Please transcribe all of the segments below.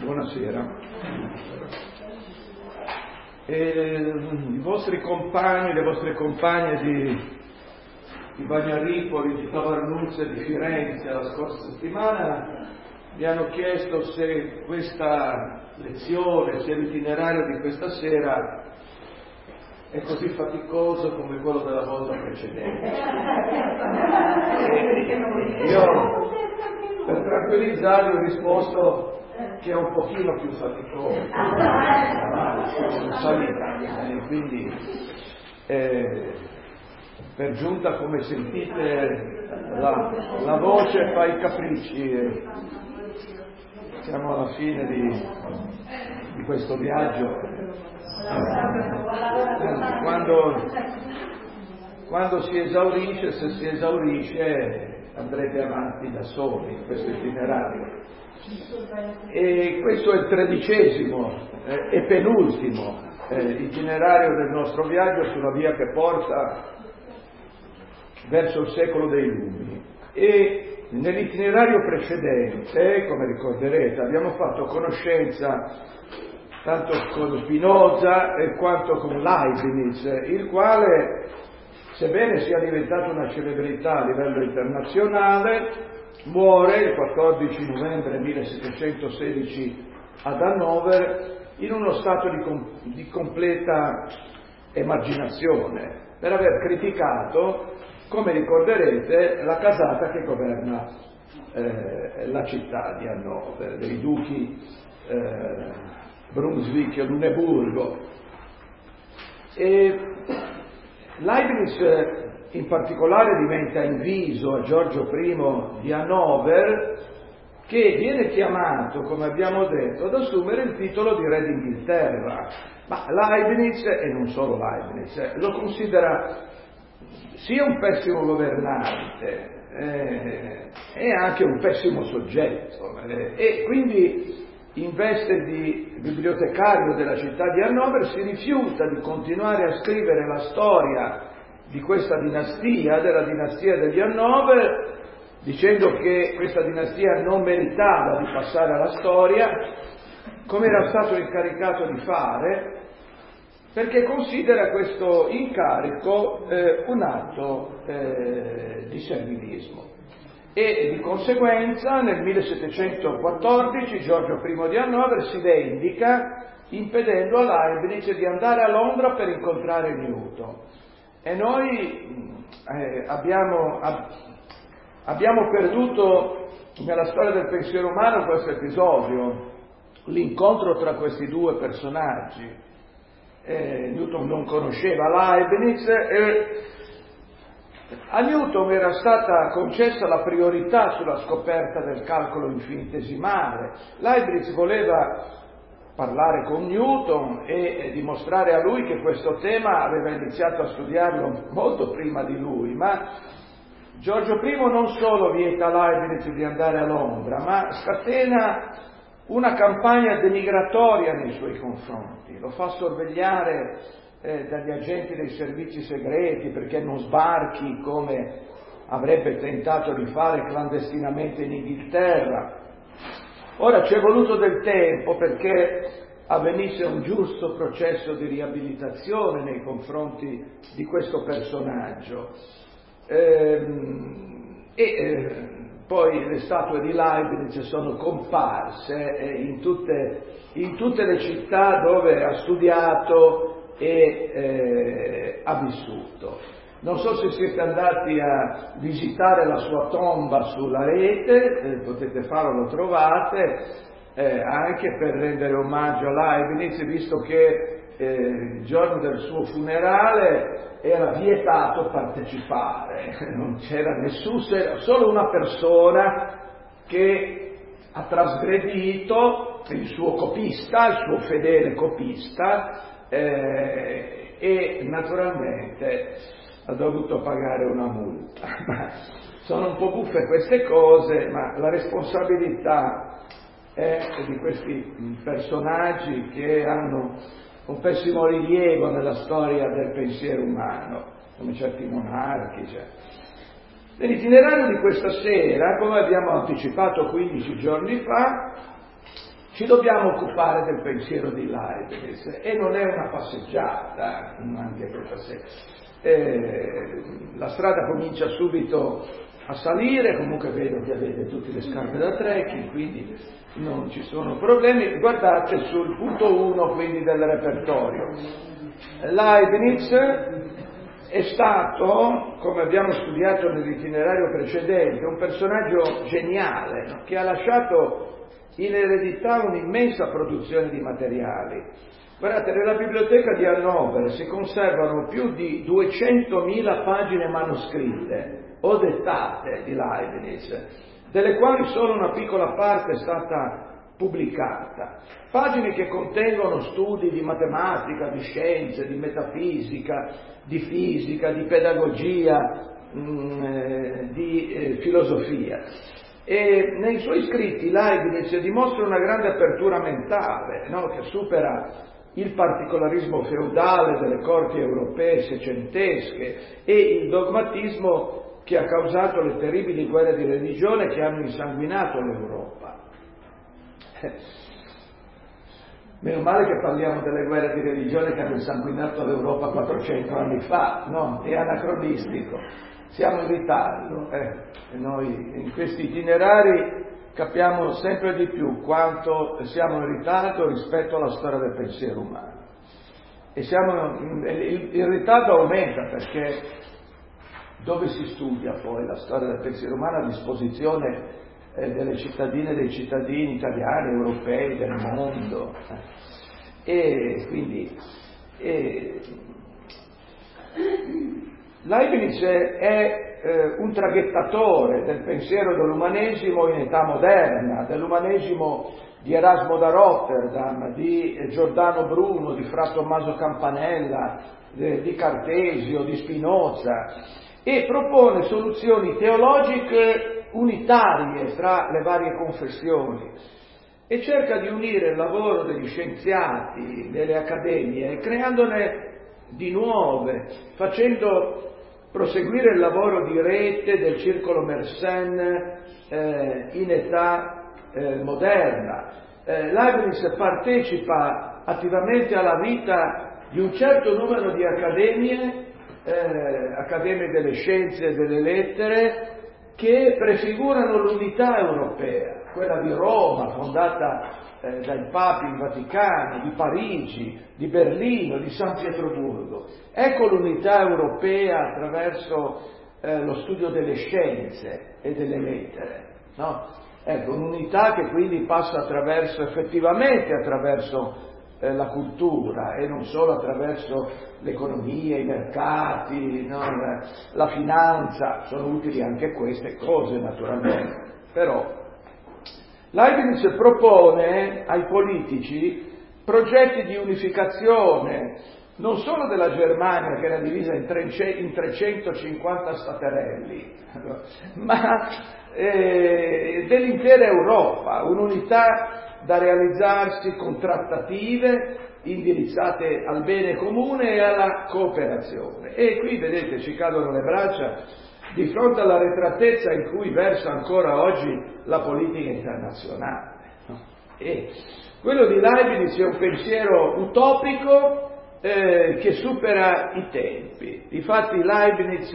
buonasera. I vostri compagni, le vostre compagne di Bagnaripoli, di Tavarnuzza e di Firenze la scorsa settimana mi hanno chiesto se questa lezione, se l'itinerario di questa sera è così faticoso come quello della volta precedente. Io, per tranquillizzarli, ho risposto che è un pochino più faticoso, salita, quindi per giunta, come sentite, la voce fa i capricci. Siamo alla fine di questo viaggio. Quando si esaurisce, se si esaurisce, andrete avanti da soli in questo itinerario. E questo è il 13° e penultimo itinerario del nostro viaggio sulla via che porta verso il secolo dei lumi. E nell'itinerario precedente, come ricorderete, abbiamo fatto conoscenza tanto con Spinoza quanto con Leibniz, il quale, sebbene sia diventato una celebrità a livello internazionale, muore il 14 novembre 1716 ad Hannover in uno stato di completa emarginazione per aver criticato, come ricorderete, la casata che governa la città di Hannover, dei duchi Brunswick e Luneburgo. E Leibniz in particolare diventa inviso a Giorgio I di Hannover, che viene chiamato, come abbiamo detto, ad assumere il titolo di re d'Inghilterra. Ma Leibniz, e non solo Leibniz, lo considera sia un pessimo governante e anche un pessimo soggetto, e quindi in veste di bibliotecario della città di Hannover si rifiuta di continuare a scrivere la storia di questa dinastia, della dinastia degli Hannover, dicendo che questa dinastia non meritava di passare alla storia, come era stato incaricato di fare, perché considera questo incarico un atto di servilismo. E di conseguenza nel 1714 Giorgio I di Hannover si vendica impedendo a Leibniz di andare a Londra per incontrare Newton. E noi abbiamo perduto nella storia del pensiero umano questo episodio, l'incontro tra questi due personaggi. Newton non conosceva Leibniz e a Newton era stata concessa la priorità sulla scoperta del calcolo infinitesimale. Leibniz voleva parlare con Newton e dimostrare a lui che questo tema aveva iniziato a studiarlo molto prima di lui, ma Giorgio I non solo vieta a Leibniz di andare a Londra, ma scatena una campagna denigratoria nei suoi confronti, lo fa sorvegliare dagli agenti dei servizi segreti perché non sbarchi come avrebbe tentato di fare clandestinamente in Inghilterra. Ora ci è voluto del tempo perché avvenisse un giusto processo di riabilitazione nei confronti di questo personaggio. Poi le statue di Leibniz sono comparse in tutte le città dove ha studiato e ha vissuto. Non so se siete andati a visitare la sua tomba sulla rete, potete farlo, lo trovate, anche per rendere omaggio a Leibniz, visto che il giorno del suo funerale era vietato partecipare, non c'era nessuno, solo una persona che ha trasgredito, il suo copista, il suo fedele copista, e naturalmente ha dovuto pagare una multa. Sono un po' buffe queste cose, ma la responsabilità è di questi personaggi che hanno un pessimo rilievo nella storia del pensiero umano, come certi monarchi. Nell'itinerario di questa sera, come abbiamo anticipato 15 giorni fa, ci dobbiamo occupare del pensiero di Leibniz, e non è una passeggiata, anche questa la strada comincia subito a salire, comunque vedo che avete tutte le scarpe da trekking, quindi non ci sono problemi. Guardate sul punto 1 quindi del repertorio. Leibniz è stato, come abbiamo studiato nell'itinerario precedente, un personaggio geniale, no? Che ha lasciato in eredità un'immensa produzione di materiali. Guardate, nella biblioteca di Hannover si conservano più di 200.000 pagine manoscritte o dettate di Leibniz, delle quali solo una piccola parte è stata pubblicata. Pagine che contengono studi di matematica, di scienze, di metafisica, di fisica, di pedagogia, di filosofia. E nei suoi scritti Leibniz dimostra una grande apertura mentale, no? Che supera il particolarismo feudale delle corti europee seicentesche e il dogmatismo che ha causato le terribili guerre di religione che hanno insanguinato l'Europa. Meno male che parliamo delle guerre di religione che hanno insanguinato l'Europa 400 anni fa, no? È anacronistico, siamo in ritardo. E noi in questi itinerari capiamo sempre di più quanto siamo in ritardo rispetto alla storia del pensiero umano. E il ritardo aumenta perché dove si studia poi la storia del pensiero umano a disposizione delle cittadine e dei cittadini italiani, europei, del mondo. E quindi Leibniz è un traghettatore del pensiero dell'umanesimo in età moderna, dell'umanesimo di Erasmo da Rotterdam, di Giordano Bruno, di Fra Tommaso Campanella, di Cartesio, di Spinoza, e propone soluzioni teologiche unitarie tra le varie confessioni e cerca di unire il lavoro degli scienziati, delle accademie, creandone di nuove, facendo proseguire il lavoro di rete del circolo Mersenne in età moderna. Leibniz partecipa attivamente alla vita di un certo numero di accademie delle scienze e delle lettere, che prefigurano l'unità europea, quella di Roma, fondata dai papi in Vaticano, di Parigi, di Berlino, di San Pietroburgo. Ecco l'unità europea attraverso lo studio delle scienze e delle lettere, no? Ecco, un'unità che quindi passa effettivamente attraverso la cultura e non solo attraverso l'economia, i mercati, no? La finanza. Sono utili anche queste cose naturalmente, però Leibniz propone ai politici progetti di unificazione non solo della Germania, che era divisa in 350 staterelli, ma dell'intera Europa, un'unità da realizzarsi con trattative indirizzate al bene comune e alla cooperazione. E qui, vedete, ci cadono le braccia di fronte alla retratezza in cui versa ancora oggi la politica internazionale. E quello di Leibniz è un pensiero utopico che supera i tempi. Difatti Leibniz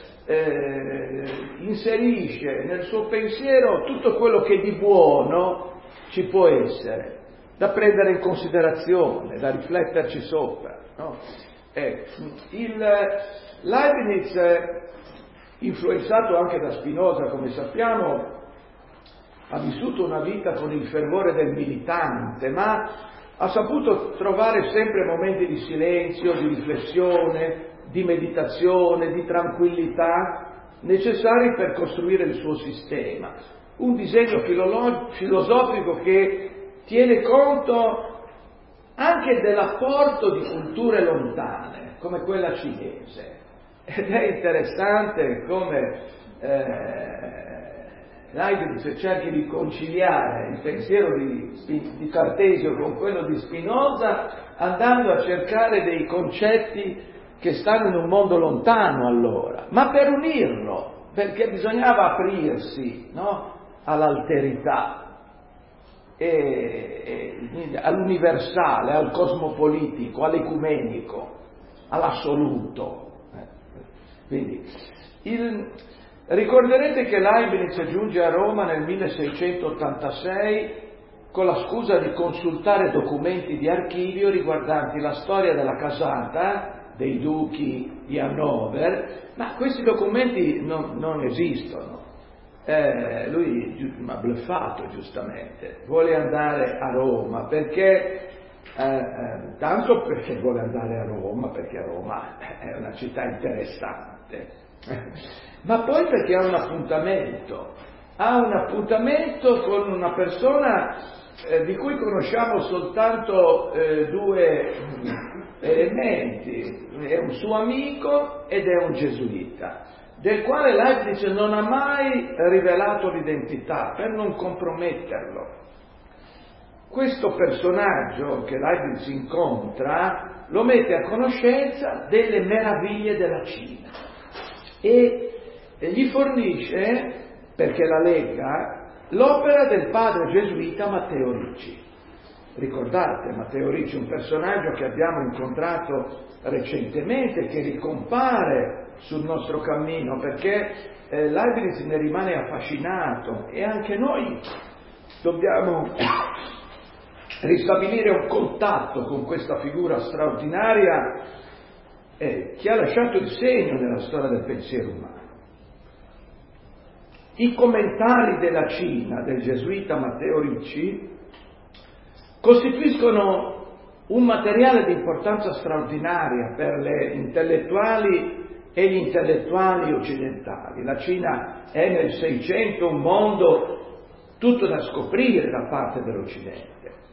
inserisce nel suo pensiero tutto quello che di buono ci può essere, da prendere in considerazione, da rifletterci sopra, no? Leibniz, influenzato anche da Spinoza, come sappiamo, ha vissuto una vita con il fervore del militante, ma ha saputo trovare sempre momenti di silenzio, di riflessione, di meditazione, di tranquillità, necessari per costruire il suo sistema. Un disegno filosofico che tiene conto anche dell'apporto di culture lontane, come quella cinese. Ed è interessante come Leibniz cerchi di conciliare il pensiero di Cartesio con quello di Spinoza, andando a cercare dei concetti che stanno in un mondo lontano allora, ma per unirlo, perché bisognava aprirsi, no? All'alterità. all'universale, al cosmopolitico, all'ecumenico, all'assoluto. Quindi, ricorderete che Leibniz giunge a Roma nel 1686 con la scusa di consultare documenti di archivio riguardanti la storia della casata dei duchi di Hannover, ma questi documenti non esistono. Lui ha bluffato, giustamente, vuole andare a Roma perché tanto perché vuole andare a Roma, perché Roma è una città interessante, ma poi perché ha un appuntamento con una persona di cui conosciamo soltanto due elementi: è un suo amico ed è un gesuita, del quale Leibniz non ha mai rivelato l'identità per non comprometterlo. Questo personaggio che Leibniz incontra lo mette a conoscenza delle meraviglie della Cina e gli fornisce, perché la legga, l'opera del padre gesuita Matteo Ricci. Ricordate, Matteo Ricci è un personaggio che abbiamo incontrato recentemente, che ricompare sul nostro cammino, perché Leibniz ne rimane affascinato e anche noi dobbiamo ristabilire un contatto con questa figura straordinaria che ha lasciato il segno nella storia del pensiero umano. I commentari della Cina del gesuita Matteo Ricci costituiscono un materiale di importanza straordinaria per le intellettuali e gli intellettuali occidentali. La Cina è nel Seicento un mondo tutto da scoprire da parte dell'Occidente.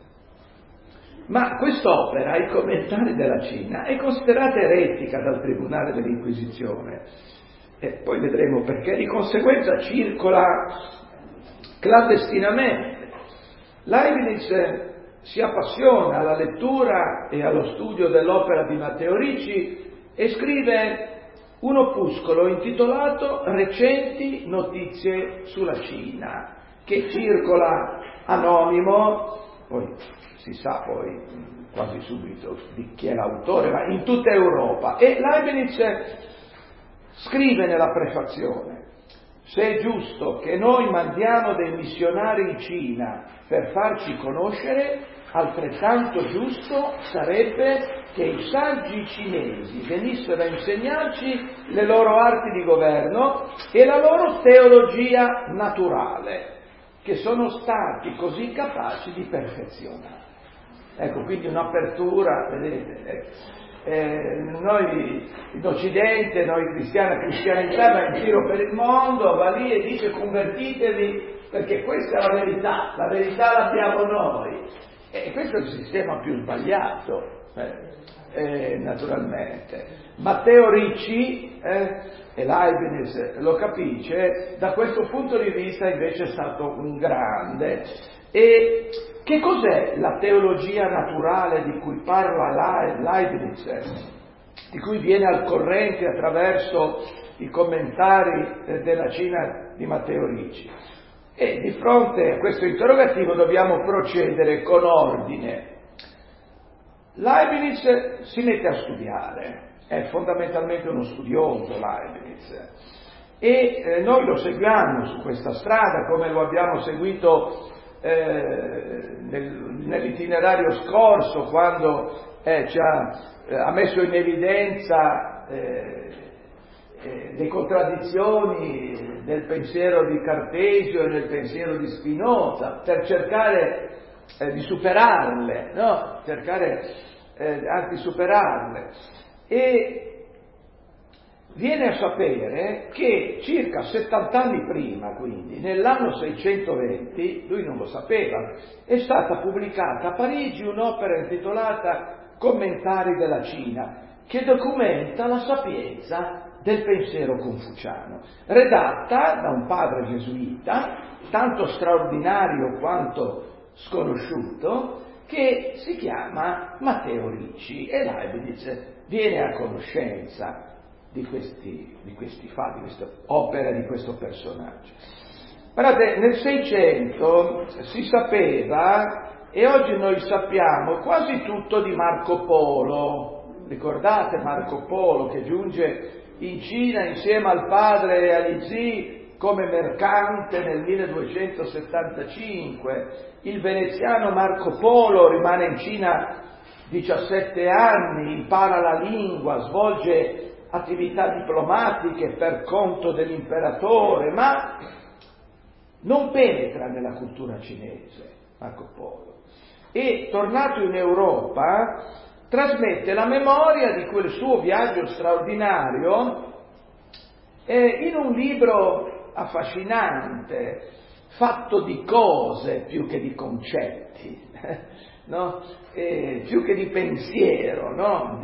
Ma quest'opera, i commentari della Cina, è considerata eretica dal Tribunale dell'Inquisizione. E poi vedremo perché. Di conseguenza circola clandestinamente. Leibniz si appassiona alla lettura e allo studio dell'opera di Matteo Ricci e scrive un opuscolo intitolato Recenti notizie sulla Cina, che circola anonimo, poi si sa poi quasi subito di chi è l'autore, ma in tutta Europa. E Leibniz scrive nella prefazione: se è giusto che noi mandiamo dei missionari in Cina per farci conoscere, altrettanto giusto sarebbe che i saggi cinesi venissero a insegnarci le loro arti di governo e la loro teologia naturale, che sono stati così capaci di perfezionare. Ecco, quindi un'apertura, vedete, noi in Occidente, noi cristianità va in giro per il mondo, va lì e dice convertitevi perché questa è la verità l'abbiamo noi. E questo è il sistema più sbagliato, naturalmente. Matteo Ricci, e Leibniz lo capisce, da questo punto di vista invece è stato un grande. E che cos'è la teologia naturale di cui parla Leibniz, di cui viene al corrente attraverso i commentari della Cina di Matteo Ricci? E di fronte a questo interrogativo dobbiamo procedere con ordine. Leibniz si mette a studiare, è fondamentalmente uno studioso Leibniz, e noi lo seguiamo su questa strada come lo abbiamo seguito nell'itinerario scorso, quando ha messo in evidenza le contraddizioni del pensiero di Cartesio e del pensiero di Spinoza, per cercare di superarle, no? Anzi superarle. E viene a sapere che circa 70 anni prima, quindi nell'anno 620, lui non lo sapeva, è stata pubblicata a Parigi un'opera intitolata Commentari della Cina, che documenta la sapienza del pensiero confuciano, redatta da un padre gesuita, tanto straordinario quanto sconosciuto, che si chiama Matteo Ricci, e Leibniz viene a conoscenza di questi fatti, di questa opera di questo personaggio. Guardate, nel 600 si sapeva, e oggi noi sappiamo, quasi tutto di Marco Polo. Ricordate Marco Polo che giunge in Cina insieme al padre e agli zii come mercante nel 1275. Il veneziano Marco Polo rimane in Cina 17 anni, impara la lingua, svolge attività diplomatiche per conto dell'imperatore, ma non penetra nella cultura cinese Marco Polo. E tornato in Europa trasmette la memoria di quel suo viaggio straordinario in un libro affascinante, fatto di cose più che di concetti, no? Più che di pensiero, no?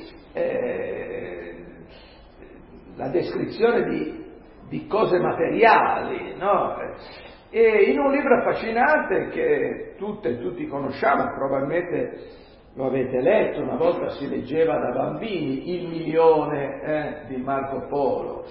La descrizione di cose materiali, no? E in un libro affascinante che tutte e tutti conosciamo, probabilmente lo avete letto, una volta si leggeva da bambini, Il milione di Marco Polo.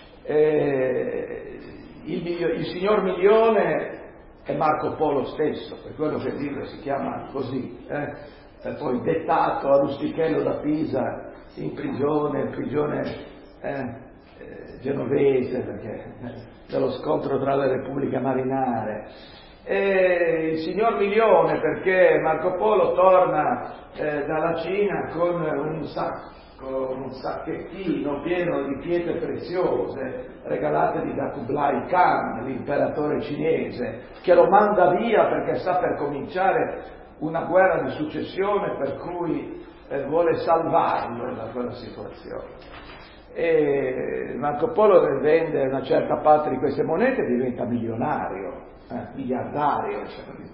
Il signor Milione è Marco Polo stesso, per quello che il libro si chiama così, poi dettato a Rustichello da Pisa in prigione genovese, perché dello scontro tra le repubbliche marinare. Il signor Milione perché Marco Polo torna dalla Cina con un sacchettino pieno di pietre preziose regalatagli da Kublai Khan, l'imperatore cinese, che lo manda via perché sta per cominciare una guerra di successione per cui vuole salvarlo da quella situazione. E Marco Polo vende una certa parte di queste monete e diventa milionario, miliardario,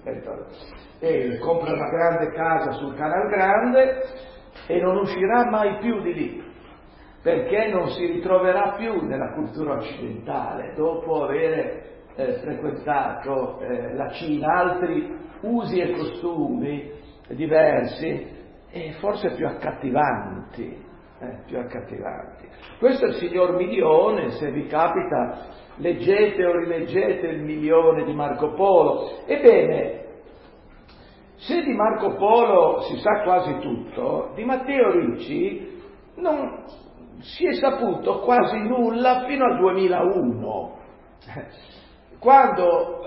e compra una grande casa sul Canal Grande e non uscirà mai più di lì, perché non si ritroverà più nella cultura occidentale dopo aver frequentato la Cina, altri usi e costumi diversi e forse più accattivanti. Questo è il signor Milione, se vi capita leggete o rileggete Il milione di Marco Polo. Ebbene, se di Marco Polo si sa quasi tutto, di Matteo Ricci non si è saputo quasi nulla fino al 2001, quando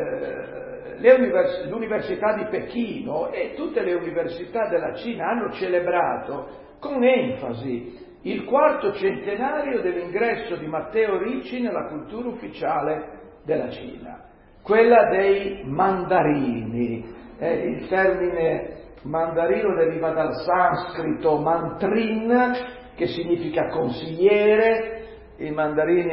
l'Università di Pechino e tutte le università della Cina hanno celebrato con enfasi il 4° centenario dell'ingresso di Matteo Ricci nella cultura ufficiale della Cina, quella dei mandarini. Il termine mandarino deriva dal sanscrito mantrin, che significa consigliere. I mandarini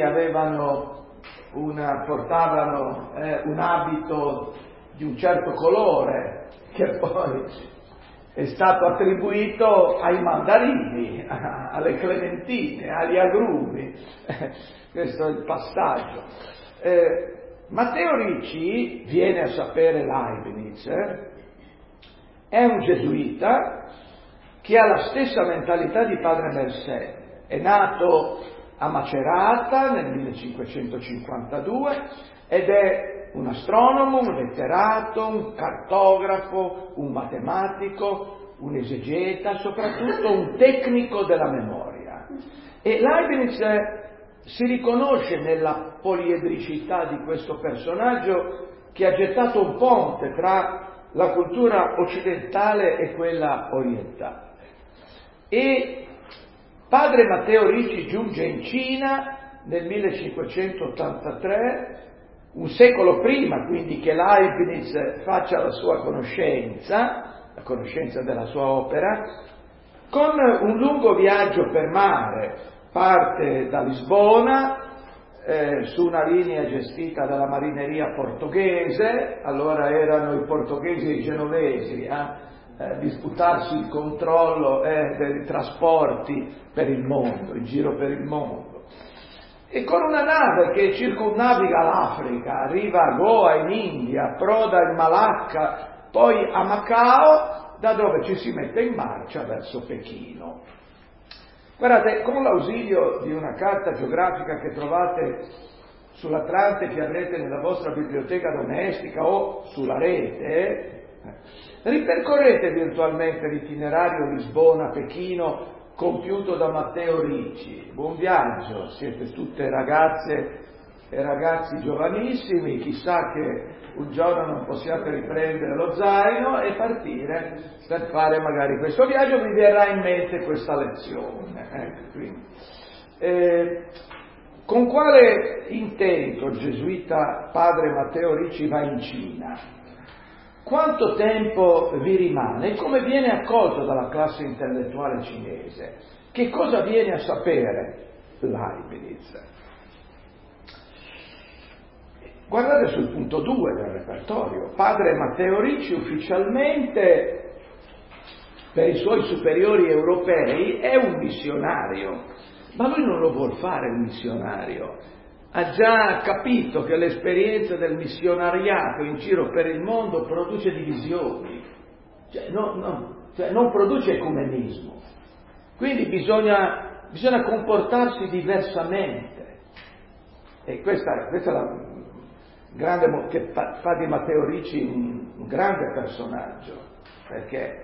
portavano un abito di un certo colore che poi è stato attribuito ai mandarini, alle clementine, agli agrumi. Questo è il passaggio. Matteo Ricci, viene a sapere Leibniz, è un gesuita che ha la stessa mentalità di padre Mersenne. È nato a Macerata nel 1552 ed è un astronomo, un letterato, un cartografo, un matematico, un esegeta, soprattutto un tecnico della memoria. E Leibniz si riconosce nella poliedricità di questo personaggio che ha gettato un ponte tra la cultura occidentale e quella orientale. E padre Matteo Ricci giunge in Cina nel 1583, un secolo prima quindi che Leibniz faccia la sua conoscenza, la conoscenza della sua opera, con un lungo viaggio per mare. Parte da Lisbona su una linea gestita dalla marineria portoghese, allora erano i portoghesi e i genovesi a disputarsi il controllo dei trasporti per il mondo, in giro per il mondo. E con una nave che circumnaviga l'Africa, arriva a Goa in India, approda in Malacca, poi a Macao, da dove ci si mette in marcia verso Pechino. Guardate, con l'ausilio di una carta geografica che trovate sull'Atlante che avrete nella vostra biblioteca domestica o sulla rete, ripercorrete virtualmente l'itinerario Lisbona-Pechino compiuto da Matteo Ricci. Buon viaggio, siete tutte ragazze e ragazzi giovanissimi, chissà che un giorno non possiate riprendere lo zaino e partire per fare magari questo viaggio, vi verrà in mente questa lezione. Con quale intento il gesuita padre Matteo Ricci va in Cina? Quanto tempo vi rimane e come viene accolto dalla classe intellettuale cinese? Che cosa viene a sapere Leibniz? Guardate sul punto 2 del repertorio. Padre Matteo Ricci ufficialmente per i suoi superiori europei è un missionario, ma lui non lo vuol fare il missionario. Ha già capito che l'esperienza del missionariato in giro per il mondo produce divisioni, non produce ecumenismo. Quindi bisogna comportarsi diversamente. E questa è la grande che fa di Matteo Ricci un grande personaggio, perché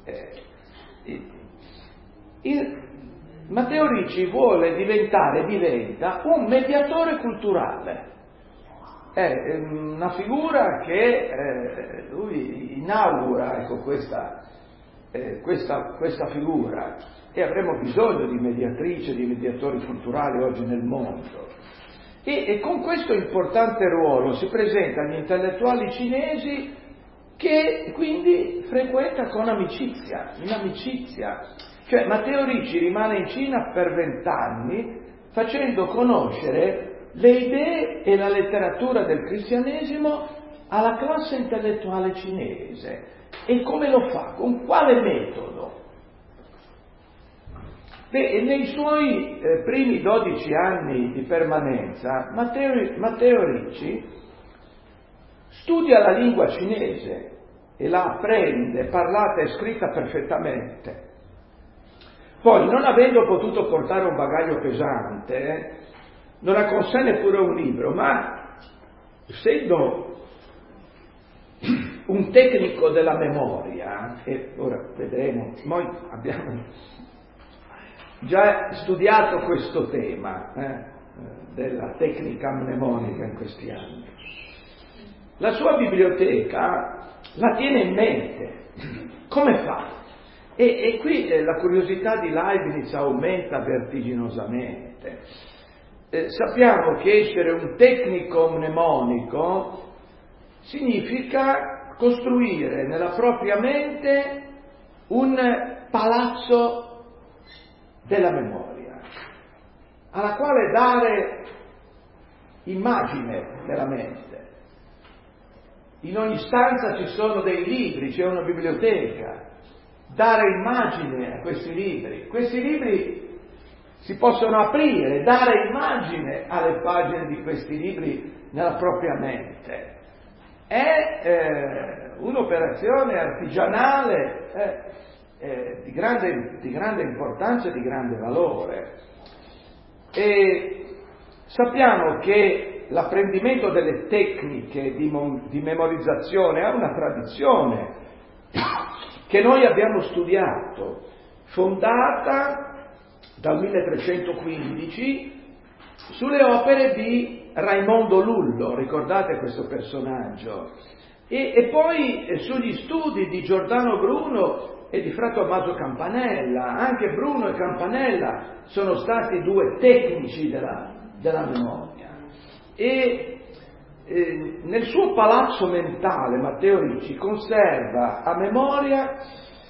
Matteo Ricci diventa un mediatore culturale. È una figura che lui inaugura, ecco, questa figura, e avremo bisogno di mediatrici, di mediatori culturali oggi nel mondo. E con questo importante ruolo si presenta agli intellettuali cinesi, che quindi frequenta con amicizia, in amicizia. Cioè Matteo Ricci rimane in Cina per 20 anni facendo conoscere le idee e la letteratura del cristianesimo alla classe intellettuale cinese. E come lo fa? Con quale metodo? Nei suoi primi 12 anni di permanenza Matteo Ricci studia la lingua cinese e la apprende, parlata e scritta perfettamente. Poi, non avendo potuto portare un bagaglio pesante, non ha con sé neppure un libro, ma essendo un tecnico della memoria, e ora vedremo, noi abbiamo già studiato questo tema della tecnica mnemonica in questi anni, la sua biblioteca la tiene in mente. Come fa? E qui la curiosità di Leibniz aumenta vertiginosamente. Sappiamo che essere un tecnico mnemonico significa costruire nella propria mente un palazzo della memoria, alla quale dare immagine nella mente. In ogni stanza ci sono dei libri, c'è una biblioteca. Dare immagine a questi libri si possono aprire, dare immagine alle pagine di questi libri nella propria mente. È un'operazione artigianale di grande importanza e di grande valore. E sappiamo che l'apprendimento delle tecniche di memorizzazione ha una tradizione che noi abbiamo studiato, fondata dal 1315 sulle opere di Raimondo Lullo, ricordate questo personaggio, e poi sugli studi di Giordano Bruno e di Fra Tommaso Campanella. Anche Bruno e Campanella sono stati due tecnici della memoria. E nel suo palazzo mentale Matteo Ricci conserva a memoria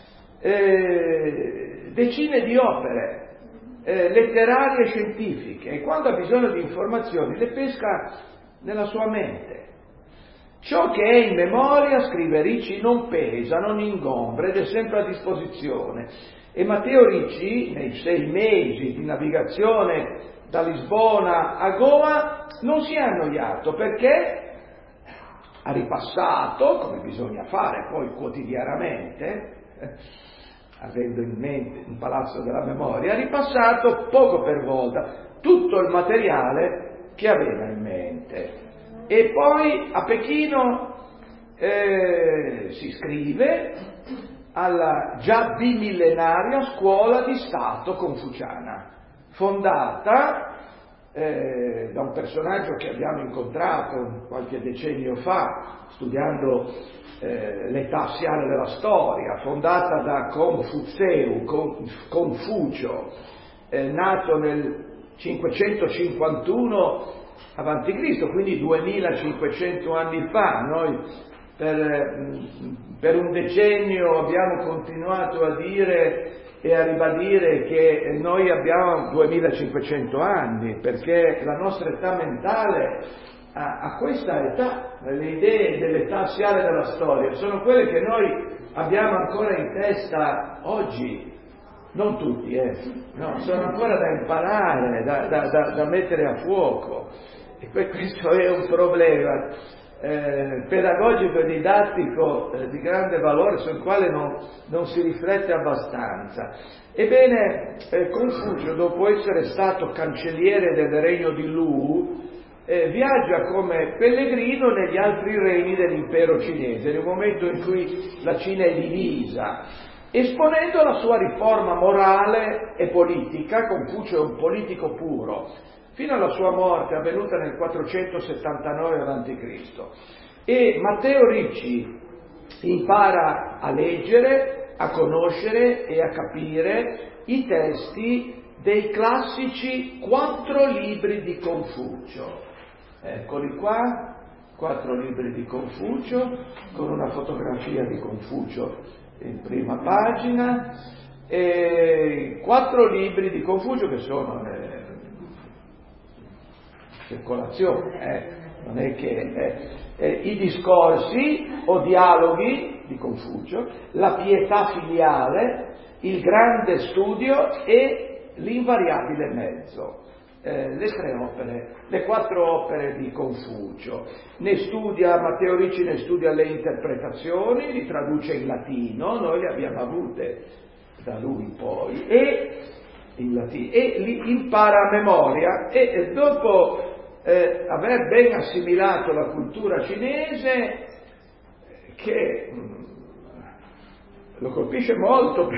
decine di opere letterarie e scientifiche, e quando ha bisogno di informazioni le pesca nella sua mente. Ciò che è in memoria, scrive Ricci, non pesa, non ingombra ed è sempre a disposizione. E Matteo Ricci, nei 6 mesi di navigazione da Lisbona a Goa, non si è annoiato, perché ha ripassato, come bisogna fare poi quotidianamente, avendo in mente un palazzo della memoria, ha ripassato poco per volta tutto il materiale che aveva in mente. E poi a Pechino si iscrive alla già bimillenaria scuola di Stato confuciana, fondata da un personaggio che abbiamo incontrato qualche decennio fa, studiando l'età assiale della storia, fondata da Confucio, nato nel 551 a.C., quindi 2500 anni fa. Noi per un decennio abbiamo continuato a dire e a ribadire che noi abbiamo 2500 anni, perché la nostra età mentale a questa età, le idee dell'età assiale della storia sono quelle che noi abbiamo ancora in testa oggi. Non tutti, no, sono ancora da imparare, da mettere a fuoco. E questo è un problema pedagogico e didattico di grande valore, sul quale non si riflette abbastanza. Ebbene, Confucio, dopo essere stato cancelliere del regno di Lu, viaggia come pellegrino negli altri regni dell'impero cinese, nel momento in cui la Cina è divisa, esponendo la sua riforma morale e politica. Confucio è un politico puro, fino alla sua morte avvenuta nel 479 a.C. E Matteo Ricci impara a leggere, a conoscere e a capire i testi dei classici 4 libri di Confucio. Eccoli qua, 4 libri di Confucio, con una fotografia di Confucio in prima pagina, e 4 libri di Confucio che sono circolazione, non è che i discorsi o dialoghi di Confucio, la pietà filiale, il grande studio e l'invariabile mezzo. Le 4 opere di Confucio. Matteo Ricci ne studia le interpretazioni, li traduce in latino, noi le abbiamo avute da lui poi, e in latino, e li impara a memoria, e dopo aver ben assimilato la cultura cinese, che lo colpisce molto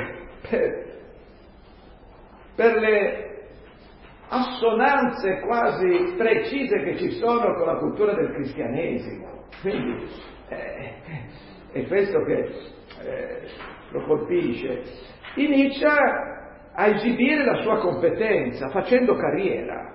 per le assonanze quasi precise che ci sono con la cultura del cristianesimo. Quindi è questo che lo colpisce. Inizia a esibire la sua competenza facendo carriera.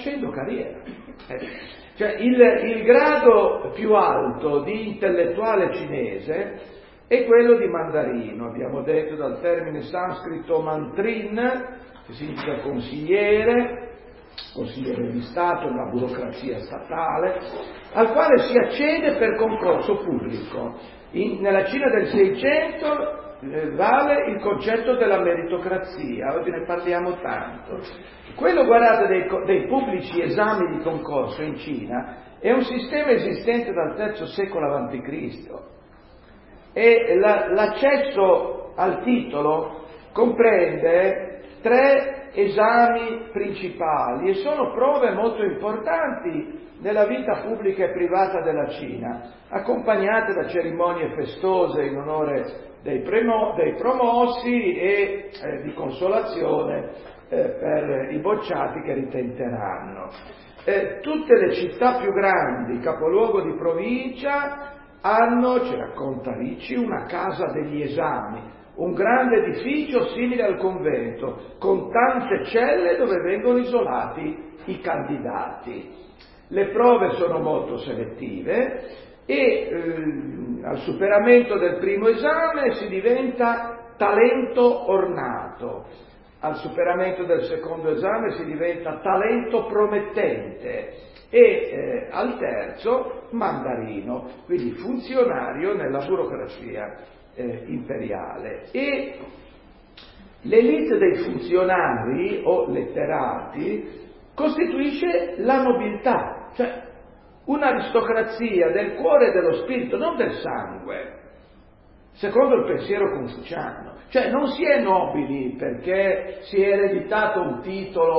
Cioè il grado più alto di intellettuale cinese è quello di mandarino, abbiamo detto dal termine sanscrito mantrin, che significa consigliere di Stato, nella burocrazia statale, al quale si accede per concorso pubblico. Nella Cina del 600 vale il concetto della meritocrazia, oggi ne parliamo tanto. Quello, guardate, dei pubblici esami di concorso in Cina è un sistema esistente dal III secolo a.C. e l'accesso al titolo comprende 3 esami principali e sono prove molto importanti nella vita pubblica e privata della Cina, accompagnate da cerimonie festose in onore dei promossi e di consolazione per i bocciati che ritenteranno. Tutte le città più grandi, capoluogo di provincia, hanno, ci racconta Ricci, una casa degli esami, un grande edificio simile al convento, con tante celle dove vengono isolati i candidati. Le prove sono molto selettive e al superamento del primo esame si diventa talento ornato, al superamento del secondo esame si diventa talento promettente e al terzo mandarino, quindi funzionario nella burocrazia imperiale. E l'elite dei funzionari o letterati costituisce la nobiltà, cioè un'aristocrazia del cuore e dello spirito, non del sangue, secondo il pensiero confuciano. Cioè non si è nobili perché si è ereditato un titolo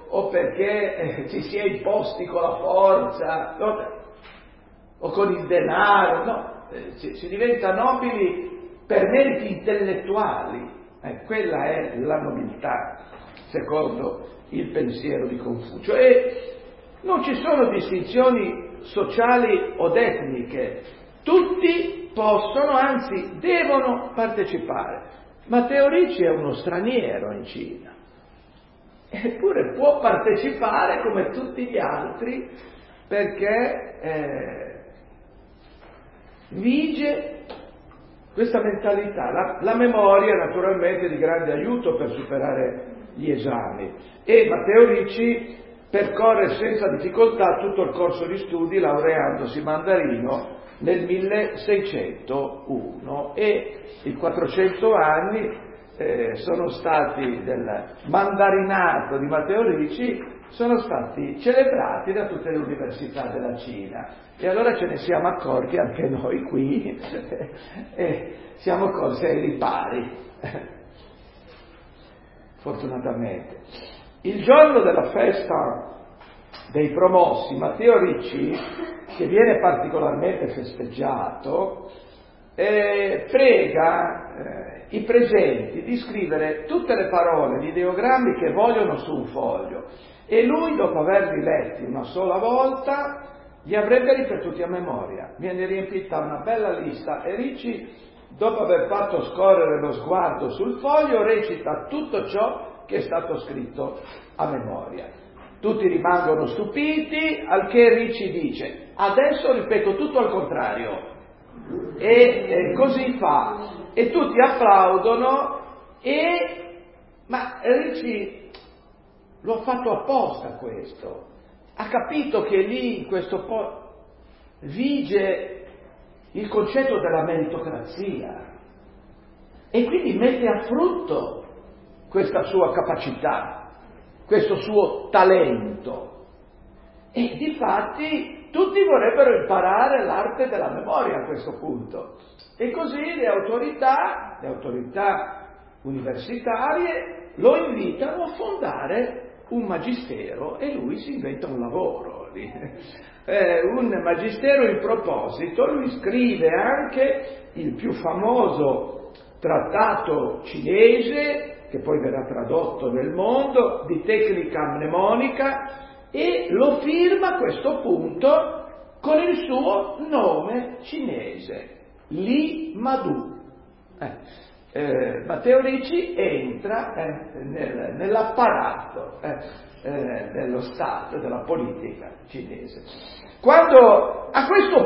o perché ci si è imposti con la forza, no? O con il denaro, no, si diventa nobili per meriti intellettuali, quella è la nobiltà, secondo il pensiero di Confucio. E non ci sono distinzioni sociali o etniche, tutti possono, anzi devono partecipare. Matteo Ricci è uno straniero in Cina, eppure può partecipare come tutti gli altri perché vige questa mentalità. La memoria naturalmente è di grande aiuto per superare gli esami, e Matteo Ricci percorre senza difficoltà tutto il corso di studi laureandosi mandarino nel 1601, e i 400 anni sono stati del mandarinato di Matteo Ricci sono stati celebrati da tutte le università della Cina, e allora ce ne siamo accorti anche noi qui e siamo corsi ai ripari, fortunatamente. Il giorno della festa dei promossi, Matteo Ricci, che viene particolarmente festeggiato, prega i presenti di scrivere tutte le parole, gli ideogrammi che vogliono su un foglio, e lui, dopo averli letti una sola volta, li avrebbe ripetuti a memoria. Viene riempita una bella lista e Ricci, dopo aver fatto scorrere lo sguardo sul foglio, recita tutto ciò che è stato scritto a memoria. Tutti rimangono stupiti, al che Ricci dice: adesso ripeto tutto al contrario. E così fa, e tutti applaudono, ma Ricci lo ha fatto apposta questo, ha capito che lì in questo vige il concetto della meritocrazia, e quindi mette a frutto questa sua capacità, questo suo talento, e difatti tutti vorrebbero imparare l'arte della memoria a questo punto, e così le autorità universitarie lo invitano a fondare un magistero, e lui si inventa un lavoro, un magistero in proposito. Lui scrive anche il più famoso trattato cinese, che poi verrà tradotto nel mondo, di tecnica mnemonica, e lo firma a questo punto con il suo nome cinese, Li Madu. Matteo Ricci entra nell'apparato dello Stato, della politica cinese. Quando a questo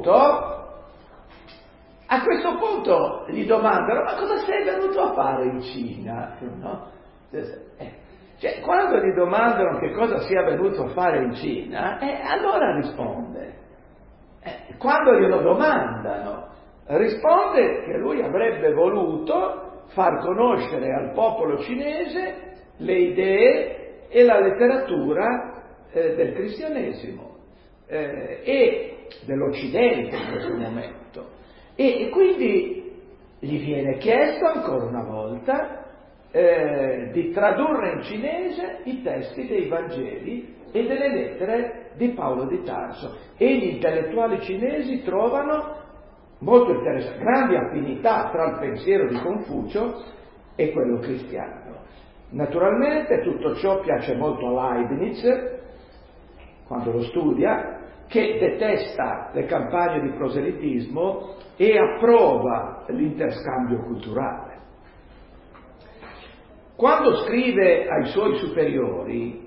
punto gli domandano: ma cosa sei venuto a fare in Cina? No? Cioè, quando gli domandano che cosa sia venuto a fare in Cina, allora risponde. Quando glielo domandano, risponde che lui avrebbe voluto far conoscere al popolo cinese le idee e la letteratura del cristianesimo e dell'Occidente in questo momento. E quindi gli viene chiesto ancora una volta di tradurre in cinese i testi dei Vangeli e delle lettere di Paolo di Tarso, e gli intellettuali cinesi trovano molto interessante, grandi affinità tra il pensiero di Confucio e quello cristiano. Naturalmente tutto ciò piace molto a Leibniz quando lo studia, che detesta le campagne di proselitismo e approva l'interscambio culturale. Quando scrive ai suoi superiori,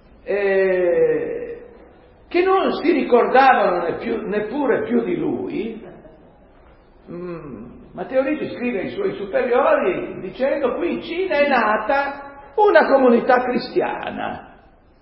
che non si ricordavano neppure più di lui, Matteo Ricci scrive ai suoi superiori dicendo: qui in Cina è nata una comunità cristiana.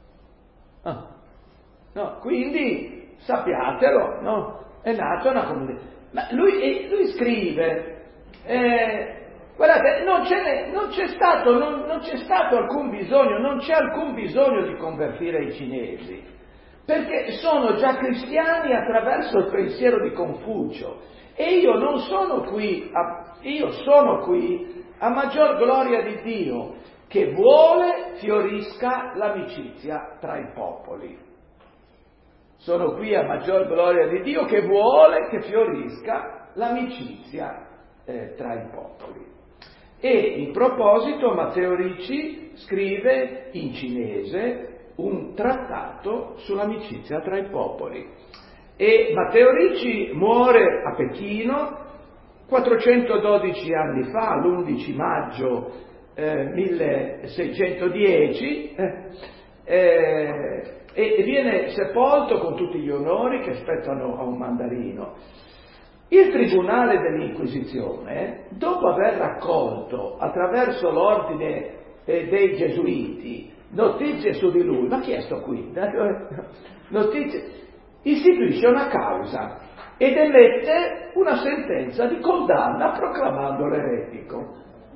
No, quindi sappiatelo, no? È nata una comunità. Ma lui scrive, guardate, non c'è stato alcun bisogno, non c'è alcun bisogno di convertire i cinesi, perché sono già cristiani attraverso il pensiero di Confucio, e io sono qui a maggior gloria di Dio, che vuole fiorisca l'amicizia tra i popoli. Sono qui a maggior gloria di Dio che vuole che fiorisca l'amicizia tra i popoli. E in proposito Matteo Ricci scrive in cinese un trattato sull'amicizia tra i popoli. E Matteo Ricci muore a Pechino 412 anni fa, l'11 maggio 1610, e viene sepolto con tutti gli onori che spettano a un mandarino. Il tribunale dell'Inquisizione, dopo aver raccolto attraverso l'ordine dei Gesuiti notizie su di lui, ma chi è sto qui? Notizie, istituisce una causa ed emette una sentenza di condanna proclamandolo eretico.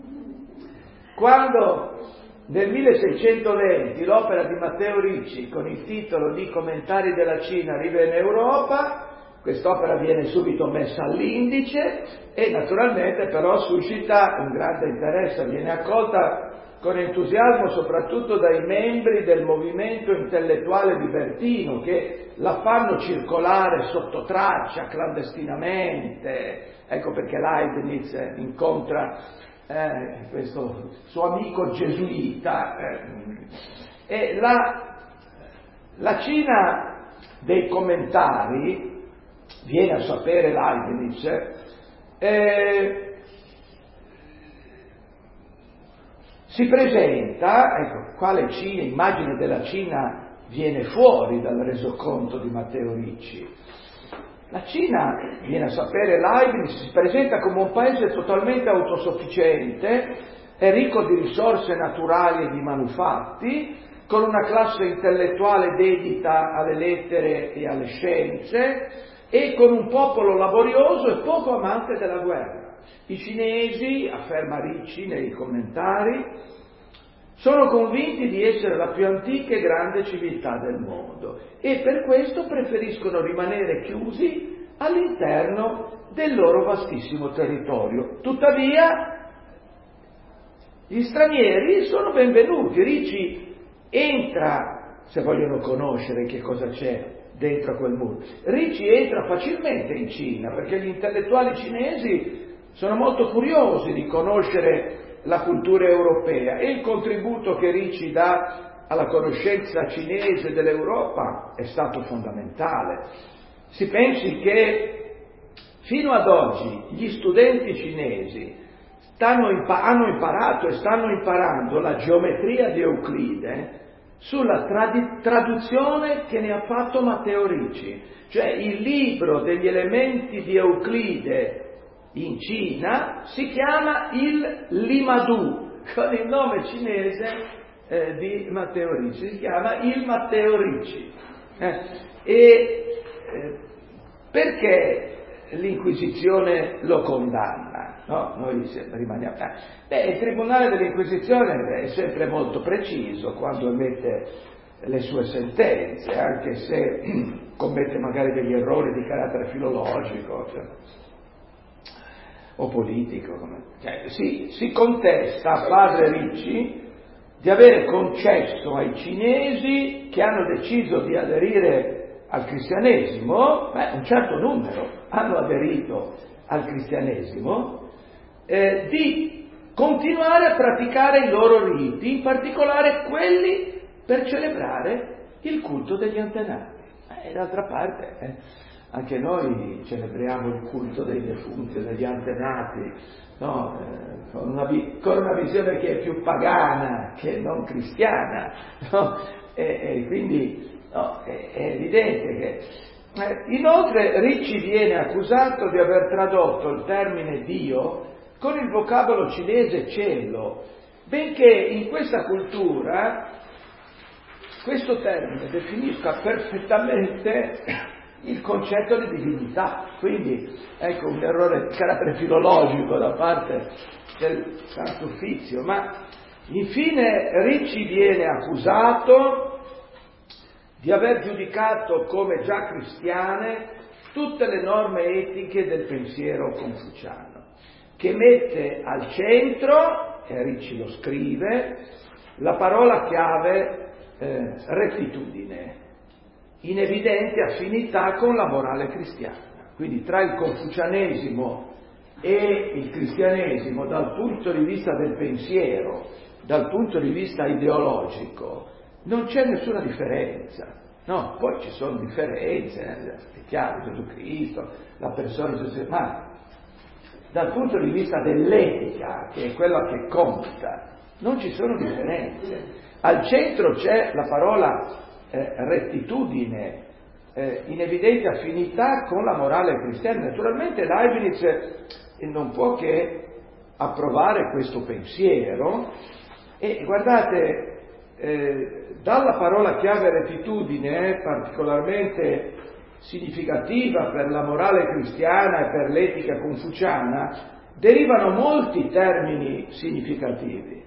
Quando nel 1620 l'opera di Matteo Ricci con il titolo di Commentari della Cina arriva in Europa, quest'opera viene subito messa all'indice e naturalmente però suscita un grande interesse, viene accolta con entusiasmo soprattutto dai membri del movimento intellettuale libertino che la fanno circolare sotto traccia, clandestinamente. Ecco perché Leibniz incontra questo suo amico gesuita. E la Cina dei commentari, viene a sapere Leibniz, si presenta, ecco, quale Cina, immagine della Cina viene fuori dal resoconto di Matteo Ricci. La Cina, viene a sapere Leibniz, si presenta come un paese totalmente autosufficiente, è ricco di risorse naturali e di manufatti, con una classe intellettuale dedita alle lettere e alle scienze e con un popolo laborioso e poco amante della guerra. I cinesi, afferma Ricci nei commentari, sono convinti di essere la più antica e grande civiltà del mondo e per questo preferiscono rimanere chiusi all'interno del loro vastissimo territorio. Tuttavia, gli stranieri sono benvenuti. Ricci entra, se vogliono conoscere che cosa c'è dentro quel muro, Ricci entra facilmente in Cina perché gli intellettuali cinesi sono molto curiosi di conoscere la cultura europea e il contributo che Ricci dà alla conoscenza cinese dell'Europa è stato fondamentale. Si pensi che fino ad oggi gli studenti cinesi hanno imparato e stanno imparando la geometria di Euclide sulla traduzione che ne ha fatto Matteo Ricci, cioè il libro degli elementi di Euclide in Cina si chiama il Limadu, con il nome cinese di Matteo Ricci, si chiama il Matteo Ricci. Perché l'Inquisizione lo condanna? No? Noi rimaniamo. Il Tribunale dell'Inquisizione è sempre molto preciso quando emette le sue sentenze, anche se commette magari degli errori di carattere filologico, o politico. Si contesta a padre Ricci di avere concesso ai cinesi che hanno deciso di aderire al cristianesimo, un certo numero hanno aderito al cristianesimo, di continuare a praticare i loro riti, in particolare quelli per celebrare il culto degli antenati. D'altra parte anche noi celebriamo il culto dei defunti, degli antenati, no? Con una visione che è più pagana che non cristiana, no? E quindi è evidente che... Inoltre Ricci viene accusato di aver tradotto il termine Dio con il vocabolo cinese cielo, benché in questa cultura questo termine definisca perfettamente il concetto di divinità. Quindi ecco un errore di carattere filologico da parte del Santo Uffizio. Ma infine Ricci viene accusato di aver giudicato come già cristiane tutte le norme etiche del pensiero confuciano, che mette al centro e Ricci lo scrive, la parola chiave rettitudine, in evidente affinità con la morale cristiana. Quindi tra il confucianesimo e il cristianesimo, dal punto di vista del pensiero, dal punto di vista ideologico, non c'è nessuna differenza. No, poi ci sono differenze, è chiaro, Gesù Cristo, la persona di Gesù, ma dal punto di vista dell'etica, che è quella che conta, non ci sono differenze. Al centro c'è la parola rettitudine, in evidente affinità con la morale cristiana. Naturalmente Leibniz non può che approvare questo pensiero, e guardate, dalla parola chiave rettitudine, particolarmente significativa per la morale cristiana e per l'etica confuciana, derivano molti termini significativi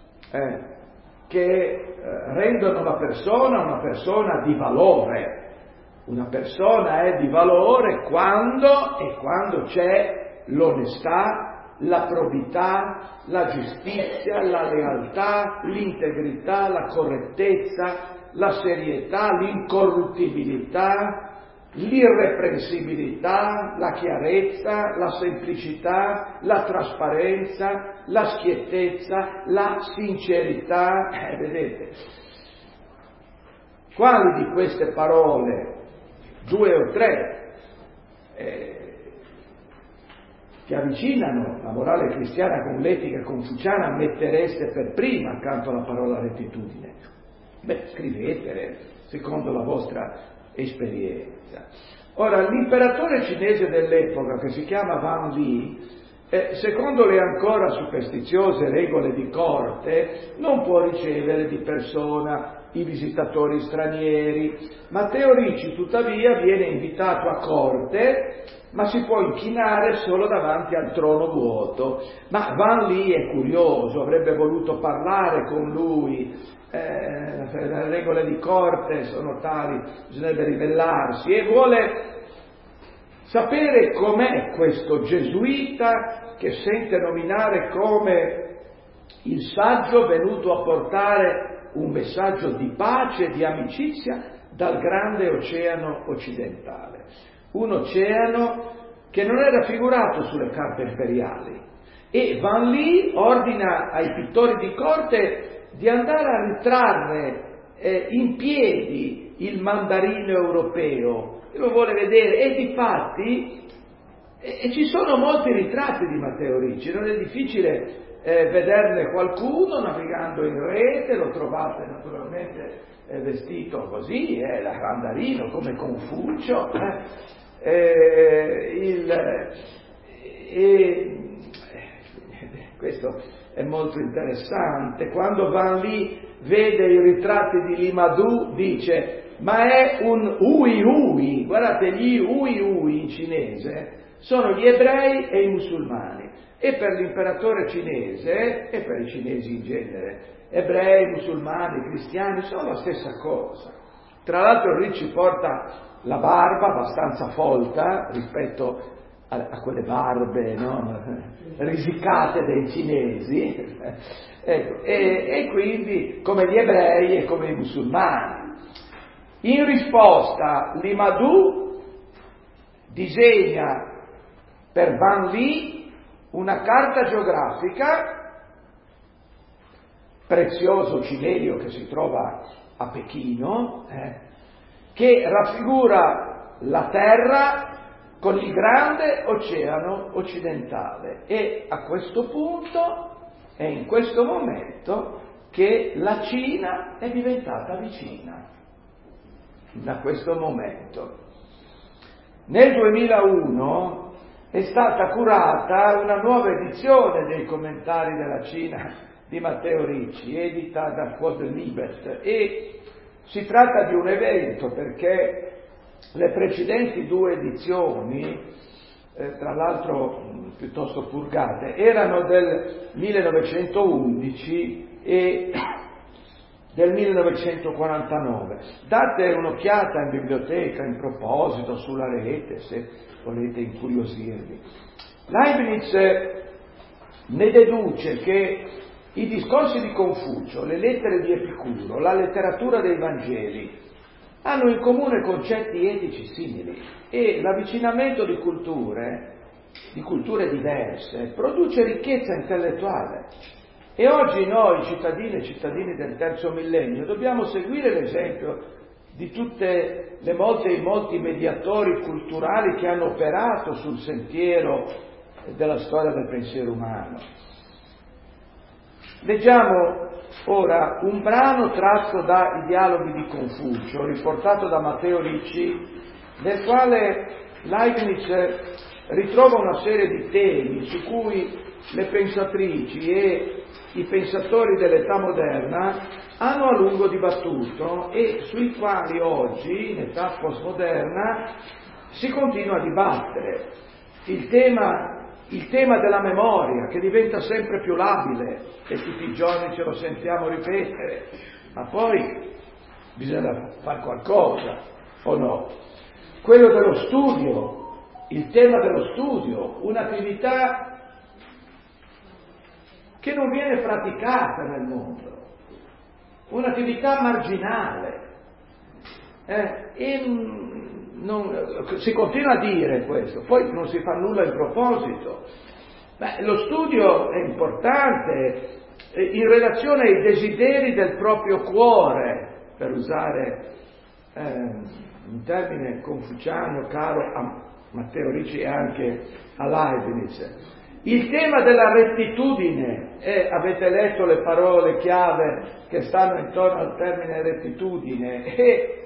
che rendono la persona una persona di valore. Una persona è di valore quando c'è l'onestà, la probità, la giustizia, la lealtà, l'integrità, la correttezza, la serietà, l'incorruttibilità, l'irreprensibilità, la chiarezza, la semplicità, la trasparenza, la schiettezza, la sincerità. Vedete, quali di queste parole, 2 o 3, che avvicinano la morale cristiana con l'etica confuciana, mettereste per prima accanto alla parola rettitudine? Scrivetele secondo la vostra esperienza. Ora, l'imperatore cinese dell'epoca, che si chiama Van Li, secondo le ancora superstiziose regole di corte, non può ricevere di persona i visitatori stranieri. Matteo Ricci, tuttavia, viene invitato a corte, ma si può inchinare solo davanti al trono vuoto. Ma Van Li è curioso, avrebbe voluto parlare con lui. Le regole di corte sono tali, bisognerebbe ribellarsi, e vuole sapere com'è questo gesuita che sente nominare come il saggio venuto a portare un messaggio di pace e di amicizia dal grande oceano occidentale. Un oceano che non era figurato sulle carte imperiali. E Van Li ordina ai pittori di corte di andare a ritrarre in piedi il mandarino europeo, e lo vuole vedere, e difatti ci sono molti ritratti di Matteo Ricci, non è difficile vederne qualcuno navigando in rete, lo trovate naturalmente vestito così, da mandarino come Confucio, questo è molto interessante. Quando Van Li vede i ritratti di Limadu dice: ma è un Ui, guardate, gli Ui in cinese sono gli ebrei e i musulmani, e per l'imperatore cinese e per i cinesi in genere, ebrei, musulmani, cristiani sono la stessa cosa. Tra l'altro Ricci porta la barba abbastanza folta rispetto a quelle barbe, no? Risicate dei cinesi, ecco, e quindi come gli ebrei e come i musulmani. In risposta Limadu disegna per Van Li una carta geografica, prezioso cimelio che si trova a Pechino, che raffigura la terra con il grande oceano occidentale, e a questo punto è in questo momento che la Cina è diventata vicina, da questo momento. Nel 2001 è stata curata una nuova edizione dei commentari della Cina di Matteo Ricci, edita da Quodlibet, e si tratta di un evento perché le precedenti 2 edizioni, tra l'altro piuttosto purgate, erano del 1911 e del 1949. Date un'occhiata in biblioteca in proposito, sulla rete, se volete incuriosirvi. Leibniz ne deduce che I discorsi di Confucio, le lettere di Epicuro, la letteratura dei Vangeli hanno in comune concetti etici simili e l'avvicinamento di culture diverse produce ricchezza intellettuale. E oggi noi, cittadine e cittadini del terzo millennio, dobbiamo seguire l'esempio di tutte i molti mediatori culturali che hanno operato sul sentiero della storia del pensiero umano. Leggiamo ora un brano tratto dai dialoghi di Confucio, riportato da Matteo Ricci, nel quale Leibniz ritrova una serie di temi su cui le pensatrici e i pensatori dell'età moderna hanno a lungo dibattuto e sui quali oggi, in età postmoderna, si continua a dibattere. Il tema della memoria, che diventa sempre più labile e tutti i giorni ce lo sentiamo ripetere, ma poi bisogna fare qualcosa, o no? Quello dello studio, il tema dello studio, un'attività che non viene praticata nel mondo, un'attività marginale. Si continua a dire questo, poi non si fa nulla in proposito. Lo studio è importante in relazione ai desideri del proprio cuore, per usare un termine confuciano caro a Matteo Ricci e anche a Leibniz. Il tema della rettitudine, avete letto le parole chiave che stanno intorno al termine rettitudine, e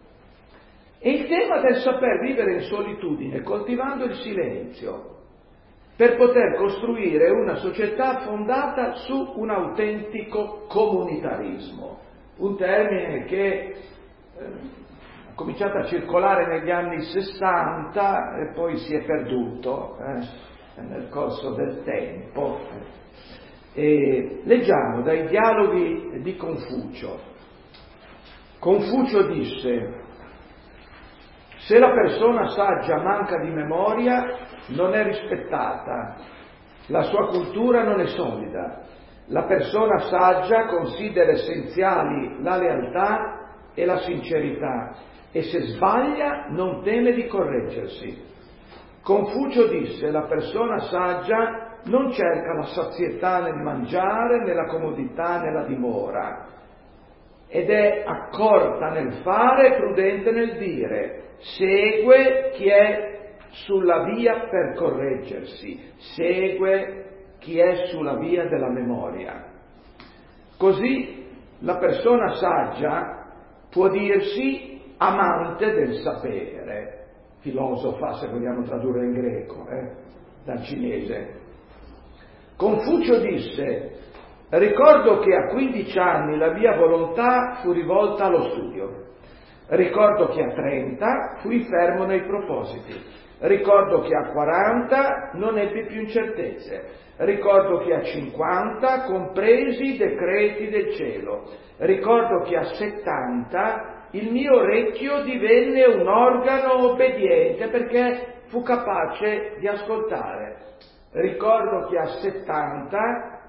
il tema del saper vivere in solitudine, coltivando il silenzio, per poter costruire una società fondata su un autentico comunitarismo, un termine che ha cominciato a circolare negli anni 60 e poi si è perduto nel corso del tempo. E leggiamo dai dialoghi di Confucio. Confucio disse: se la persona saggia manca di memoria, non è rispettata, la sua cultura non è solida. La persona saggia considera essenziali la lealtà e la sincerità e se sbaglia non teme di correggersi. Confucio disse: la persona saggia non cerca la sazietà nel mangiare, né la comodità nella dimora, ed è accorta nel fare e prudente nel dire. Segue chi è sulla via per correggersi, segue chi è sulla via della memoria. Così la persona saggia può dirsi amante del sapere, filosofa, se vogliamo tradurre in greco, dal cinese. Confucio disse: ricordo che a 15 anni la mia volontà fu rivolta allo studio. Ricordo che a 30 fui fermo nei propositi. Ricordo che a 40 non ebbi più incertezze. Ricordo che a 50 compresi i decreti del cielo. Ricordo che a 70 il mio orecchio divenne un organo obbediente perché fu capace di ascoltare. Ricordo che a 70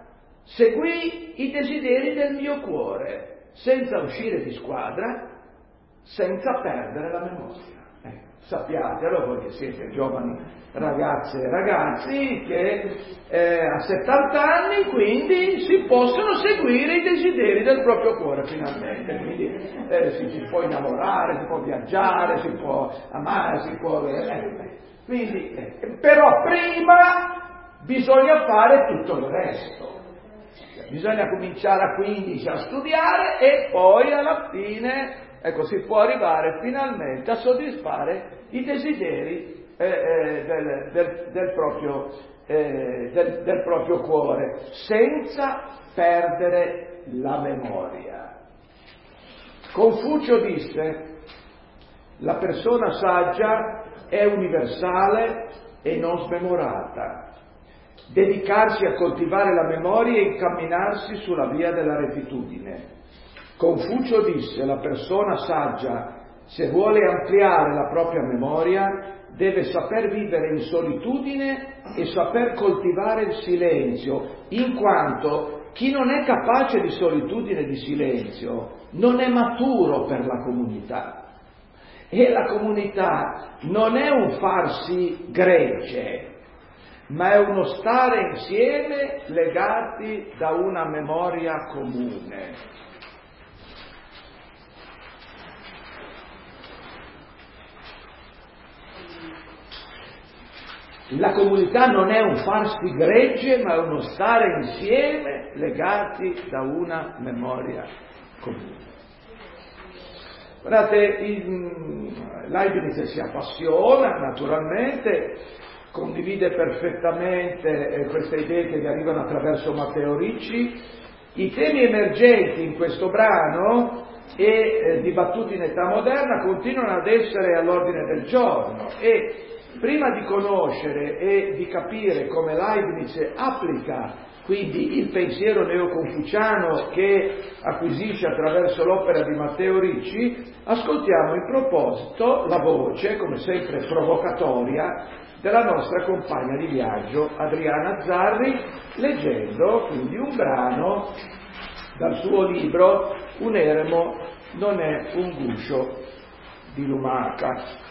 seguì i desideri del mio cuore, senza uscire di squadra, senza perdere la memoria. Sappiatelo, voi che siete giovani ragazze e ragazzi, che a 70 anni quindi si possono seguire i desideri del proprio cuore finalmente, quindi si può innamorare, si può viaggiare, si può amare, si può... quindi, però prima bisogna fare tutto il resto. Bisogna cominciare a 15 a studiare e poi alla fine, si può arrivare finalmente a soddisfare i desideri del proprio cuore, senza perdere la memoria. Confucio disse: la persona saggia è universale e non smemorata. Dedicarsi a coltivare la memoria e incamminarsi sulla via della rettitudine. Confucio disse: la persona saggia, se vuole ampliare la propria memoria, deve saper vivere in solitudine e saper coltivare il silenzio, in quanto chi non è capace di solitudine e di silenzio non è maturo per la comunità. E la comunità non è un farsi gregge, ma è uno stare insieme legati da una memoria comune. La comunità non è un farsi gregge, ma è uno stare insieme legati da una memoria comune. Guardate, Leibniz si appassiona naturalmente, condivide perfettamente queste idee che gli arrivano attraverso Matteo Ricci. I temi emergenti in questo brano e dibattuti in età moderna continuano ad essere all'ordine del giorno e prima di conoscere e di capire come Leibniz applica quindi il pensiero neoconfuciano che acquisisce attraverso l'opera di Matteo Ricci, ascoltiamo in proposito la voce, come sempre provocatoria, della nostra compagna di viaggio Adriana Zarri, leggendo quindi un brano dal suo libro Un eremo non è un guscio di lumaca.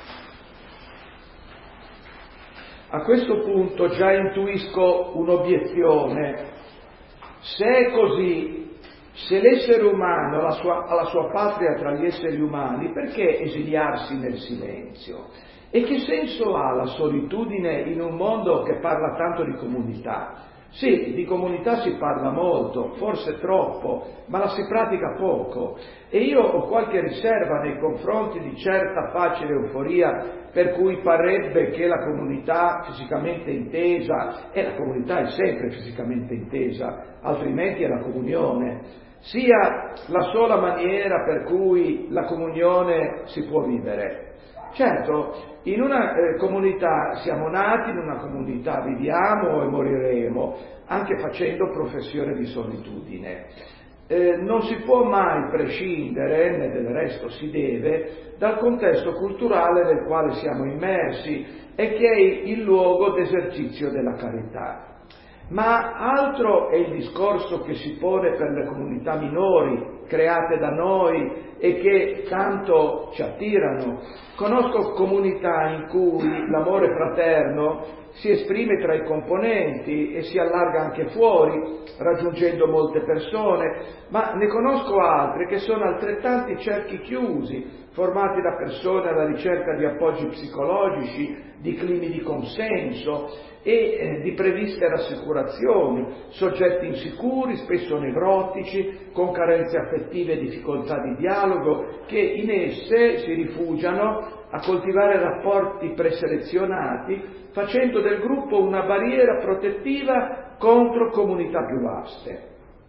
A questo punto già intuisco un'obiezione. Se è così, se l'essere umano ha la sua patria tra gli esseri umani, perché esiliarsi nel silenzio? E che senso ha la solitudine in un mondo che parla tanto di comunità? Sì, di comunità si parla molto, forse troppo, ma la si pratica poco. E io ho qualche riserva nei confronti di certa facile euforia per cui parrebbe che la comunità fisicamente intesa, e la comunità è sempre fisicamente intesa, altrimenti è la comunione, sia la sola maniera per cui la comunione si può vivere. Certo, in una comunità siamo nati, in una comunità viviamo e moriremo, anche facendo professione di solitudine. Non si può mai prescindere, né del resto si deve, dal contesto culturale nel quale siamo immersi e che è il luogo d'esercizio della carità. Ma altro è il discorso che si pone per le comunità minori, create da noi e che tanto ci attirano. Conosco comunità in cui l'amore fraterno si esprime tra i componenti e si allarga anche fuori, raggiungendo molte persone, ma ne conosco altre che sono altrettanti cerchi chiusi, formati da persone alla ricerca di appoggi psicologici, di climi di consenso e di previste rassicurazioni, soggetti insicuri, spesso nevrotici, con carenze affettive e difficoltà di dialogo, che in esse si rifugiano a coltivare rapporti preselezionati, facendo del gruppo una barriera protettiva contro comunità più vaste.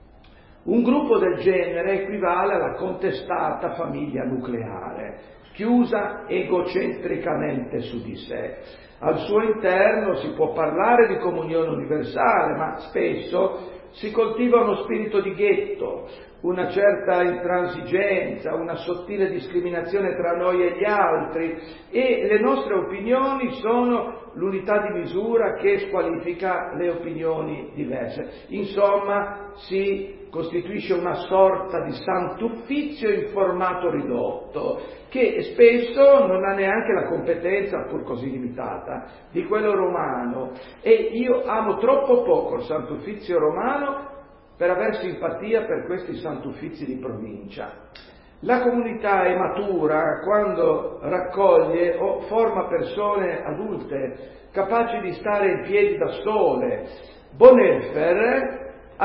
Un gruppo del genere equivale alla contestata famiglia nucleare, chiusa egocentricamente su di sé. Al suo interno si può parlare di comunione universale, ma spesso si coltiva uno spirito di ghetto, una certa intransigenza, una sottile discriminazione tra noi e gli altri, e le nostre opinioni sono l'unità di misura che squalifica le opinioni diverse. Insomma, si costituisce una sorta di sant'uffizio in formato ridotto, che spesso non ha neanche la competenza, pur così limitata, di quello romano. E io amo troppo poco il sant'uffizio romano per aver simpatia per questi sant'uffizi di provincia. La comunità è matura quando raccoglie o forma persone adulte, capaci di stare in piedi da sole. Bonhoeffer.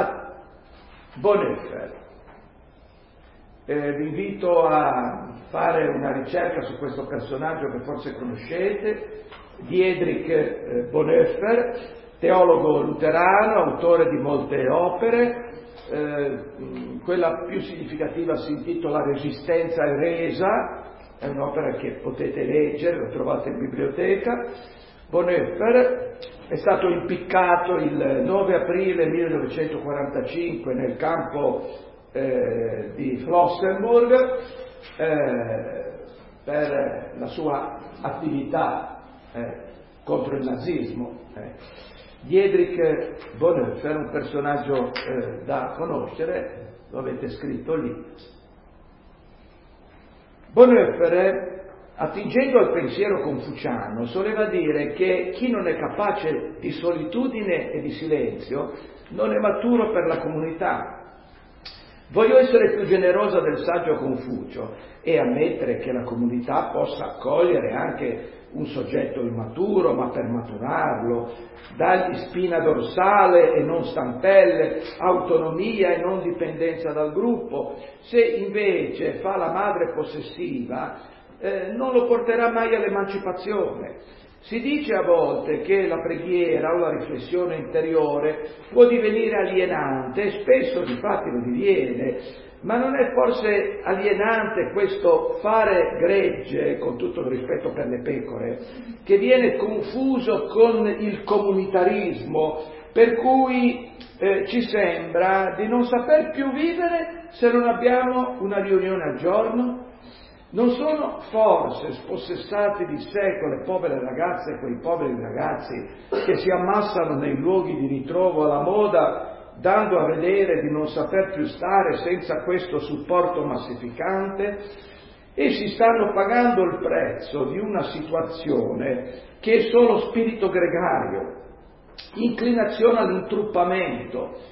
Vi invito a fare una ricerca su questo personaggio che forse conoscete, Dietrich Bonhoeffer, teologo luterano, autore di molte opere. Quella più significativa si intitola Resistenza e Resa, è un'opera che potete leggere, lo trovate in biblioteca. Bonhoeffer è stato impiccato il 9 aprile 1945 nel campo di Flossenburg per la sua attività contro il nazismo. Diedrich Bonhoeffer, un personaggio da conoscere, lo avete scritto lì. Bonhoeffer, attingendo al pensiero confuciano, soleva dire che chi non è capace di solitudine e di silenzio non è maturo per la comunità. Voglio essere più generosa del saggio Confucio e ammettere che la comunità possa accogliere anche un soggetto immaturo, ma per maturarlo, dargli spina dorsale e non stampelle, autonomia e non dipendenza dal gruppo. Se invece fa la madre possessiva, non lo porterà mai all'emancipazione. Si dice a volte che la preghiera o la riflessione interiore può divenire alienante, e spesso difatti lo diviene, ma non è forse alienante questo fare gregge, con tutto il rispetto per le pecore, che viene confuso con il comunitarismo, per cui ci sembra di non saper più vivere se non abbiamo una riunione al giorno? Non sono forse spossessati di sé quelle povere ragazze e quei poveri ragazzi che si ammassano nei luoghi di ritrovo alla moda, dando a vedere di non saper più stare senza questo supporto massificante? Essi stanno pagando il prezzo di una situazione che è solo spirito gregario, inclinazione all'intruppamento,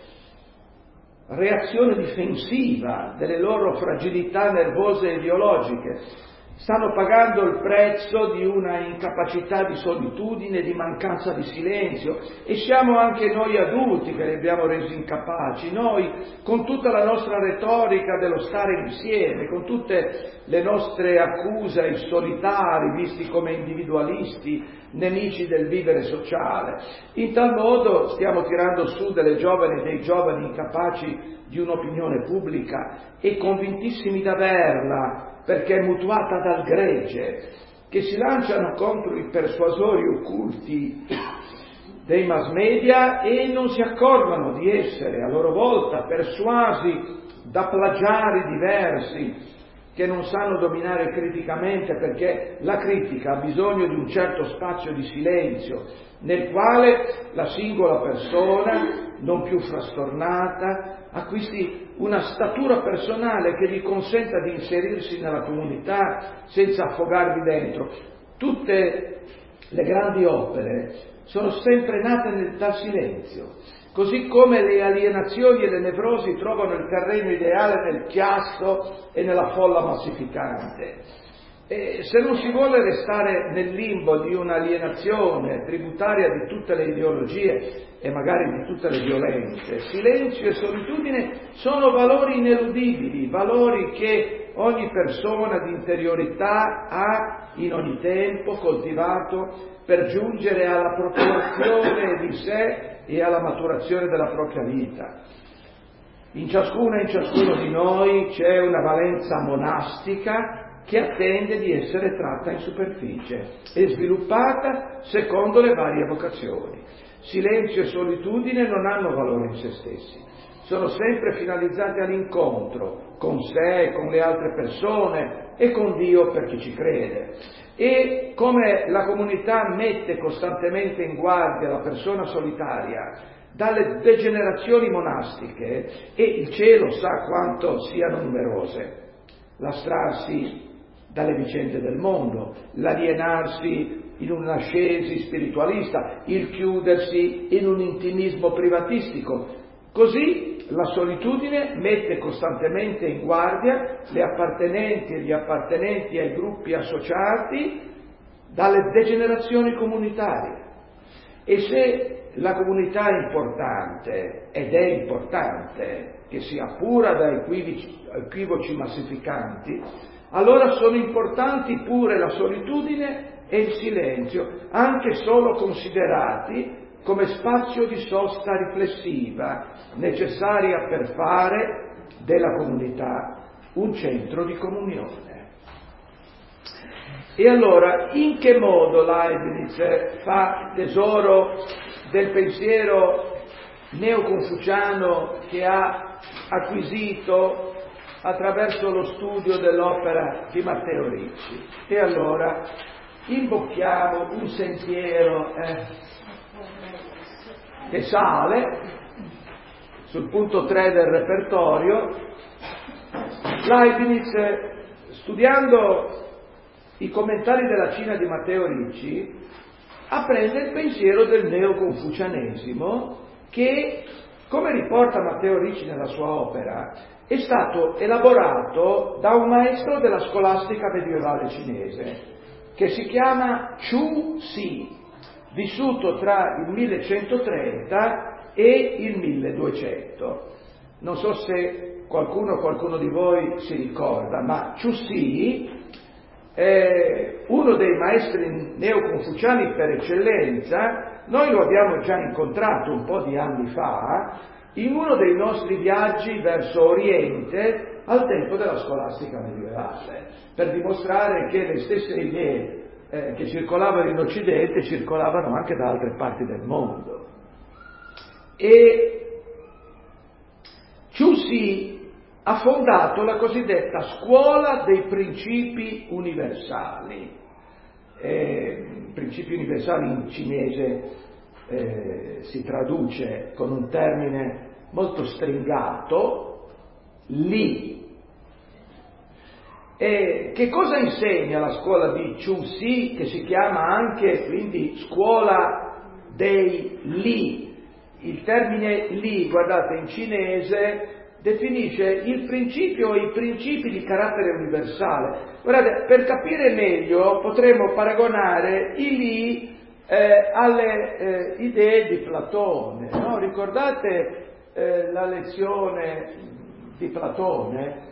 reazione difensiva delle loro fragilità nervose e biologiche. Stanno pagando il prezzo di una incapacità di solitudine, di mancanza di silenzio, e siamo anche noi adulti che li abbiamo resi incapaci, noi con tutta la nostra retorica dello stare insieme, con tutte le nostre accuse ai solitari visti come individualisti, nemici del vivere sociale. In tal modo stiamo tirando su delle giovani e dei giovani incapaci di un'opinione pubblica e convintissimi d'averla, perché è mutuata dal gregge, che si lanciano contro i persuasori occulti dei mass media e non si accorgono di essere a loro volta persuasi da plagiari diversi che non sanno dominare criticamente, perché la critica ha bisogno di un certo spazio di silenzio nel quale la singola persona, non più frastornata, acquisti una statura personale che gli consenta di inserirsi nella comunità senza affogarvi dentro. Tutte le grandi opere sono sempre nate dal silenzio, così come le alienazioni e le nevrosi trovano il terreno ideale nel chiasso e nella folla massificante. E se non si vuole restare nel limbo di un'alienazione tributaria di tutte le ideologie e magari di tutte le violenze, silenzio e solitudine sono valori ineludibili, valori che ogni persona di interiorità ha in ogni tempo coltivato per giungere alla proporzione di sé e alla maturazione della propria vita. In ciascuna e in ciascuno di noi c'è una valenza monastica che attende di essere tratta in superficie e sviluppata secondo le varie vocazioni. Silenzio e solitudine non hanno valore in se stessi, sono sempre finalizzati all'incontro con sé, con le altre persone e con Dio per chi ci crede. E come la comunità mette costantemente in guardia la persona solitaria dalle degenerazioni monastiche, e il cielo sa quanto siano numerose, l'astrarsi dalle vicende del mondo, l'alienarsi in un'ascesi spiritualista, il chiudersi in un intimismo privatistico. Così la solitudine mette costantemente in guardia le appartenenti e gli appartenenti ai gruppi associati dalle degenerazioni comunitarie. E se la comunità è importante, ed è importante, che si appura da equivoci massificanti, allora sono importanti pure la solitudine e il silenzio, anche solo considerati come spazio di sosta riflessiva, necessaria per fare della comunità un centro di comunione. E allora, in che modo Leibniz fa tesoro del pensiero neoconfuciano che ha acquisito attraverso lo studio dell'opera di Matteo Ricci? E allora imbocchiamo un sentiero che sale sul punto 3 del repertorio. Leibniz, studiando i commentari della Cina di Matteo Ricci, apprende il pensiero del neoconfucianesimo che, come riporta Matteo Ricci nella sua opera, è stato elaborato da un maestro della scolastica medievale cinese che si chiama Chu Si, vissuto tra il 1130 e il 1200. Non so se qualcuno di voi si ricorda, ma Chu Si è uno dei maestri neoconfuciani per eccellenza. Noi lo abbiamo già incontrato un po' di anni fa in uno dei nostri viaggi verso Oriente al tempo della scolastica medievale, per dimostrare che le stesse idee che circolavano in Occidente circolavano anche da altre parti del mondo. E Chu Si ha fondato la cosiddetta scuola dei principi universali. Principi universali in cinese si traduce con un termine molto stringato, Li. Che cosa insegna la scuola di Chu Si, che si chiama anche quindi scuola dei Li? Il termine Li, guardate, in cinese definisce il principio o i principi di carattere universale. Guardate, per capire meglio potremmo paragonare i Li alle idee di Platone, no? Ricordate la lezione di Platone?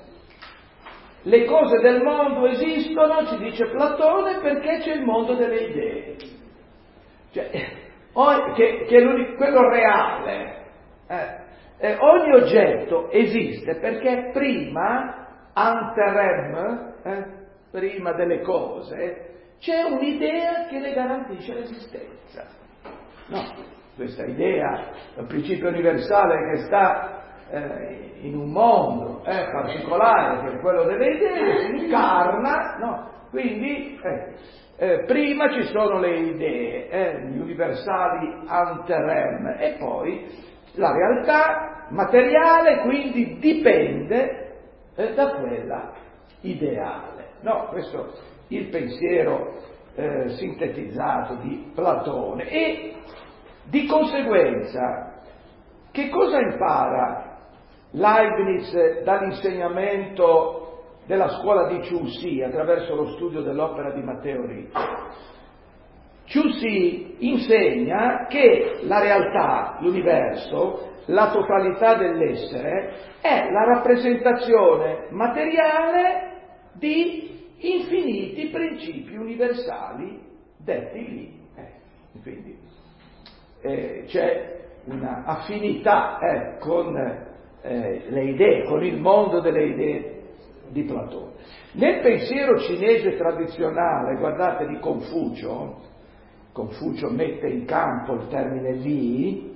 Le cose del mondo esistono, ci dice Platone, perché c'è il mondo delle idee, cioè, che è quello reale. Ogni oggetto esiste perché prima, anterem, prima delle cose, c'è un'idea che ne garantisce l'esistenza. No, questa idea, un principio universale che sta in un mondo particolare, che è quello delle idee, si incarna, no? Quindi prima ci sono le idee, gli universali anterem, e poi la realtà materiale quindi dipende da quella ideale. No, questo è il pensiero sintetizzato di Platone. E di conseguenza, che cosa impara Leibniz dall'insegnamento della scuola di Chu Si attraverso lo studio dell'opera di Matteo Ricci? Chu Si insegna che la realtà, l'universo, la totalità dell'essere è la rappresentazione materiale di infiniti principi universali detti Li. Quindi c'è una affinità con le idee, con il mondo delle idee di Platone. Nel pensiero cinese tradizionale, guardate, di Confucio mette in campo il termine Li,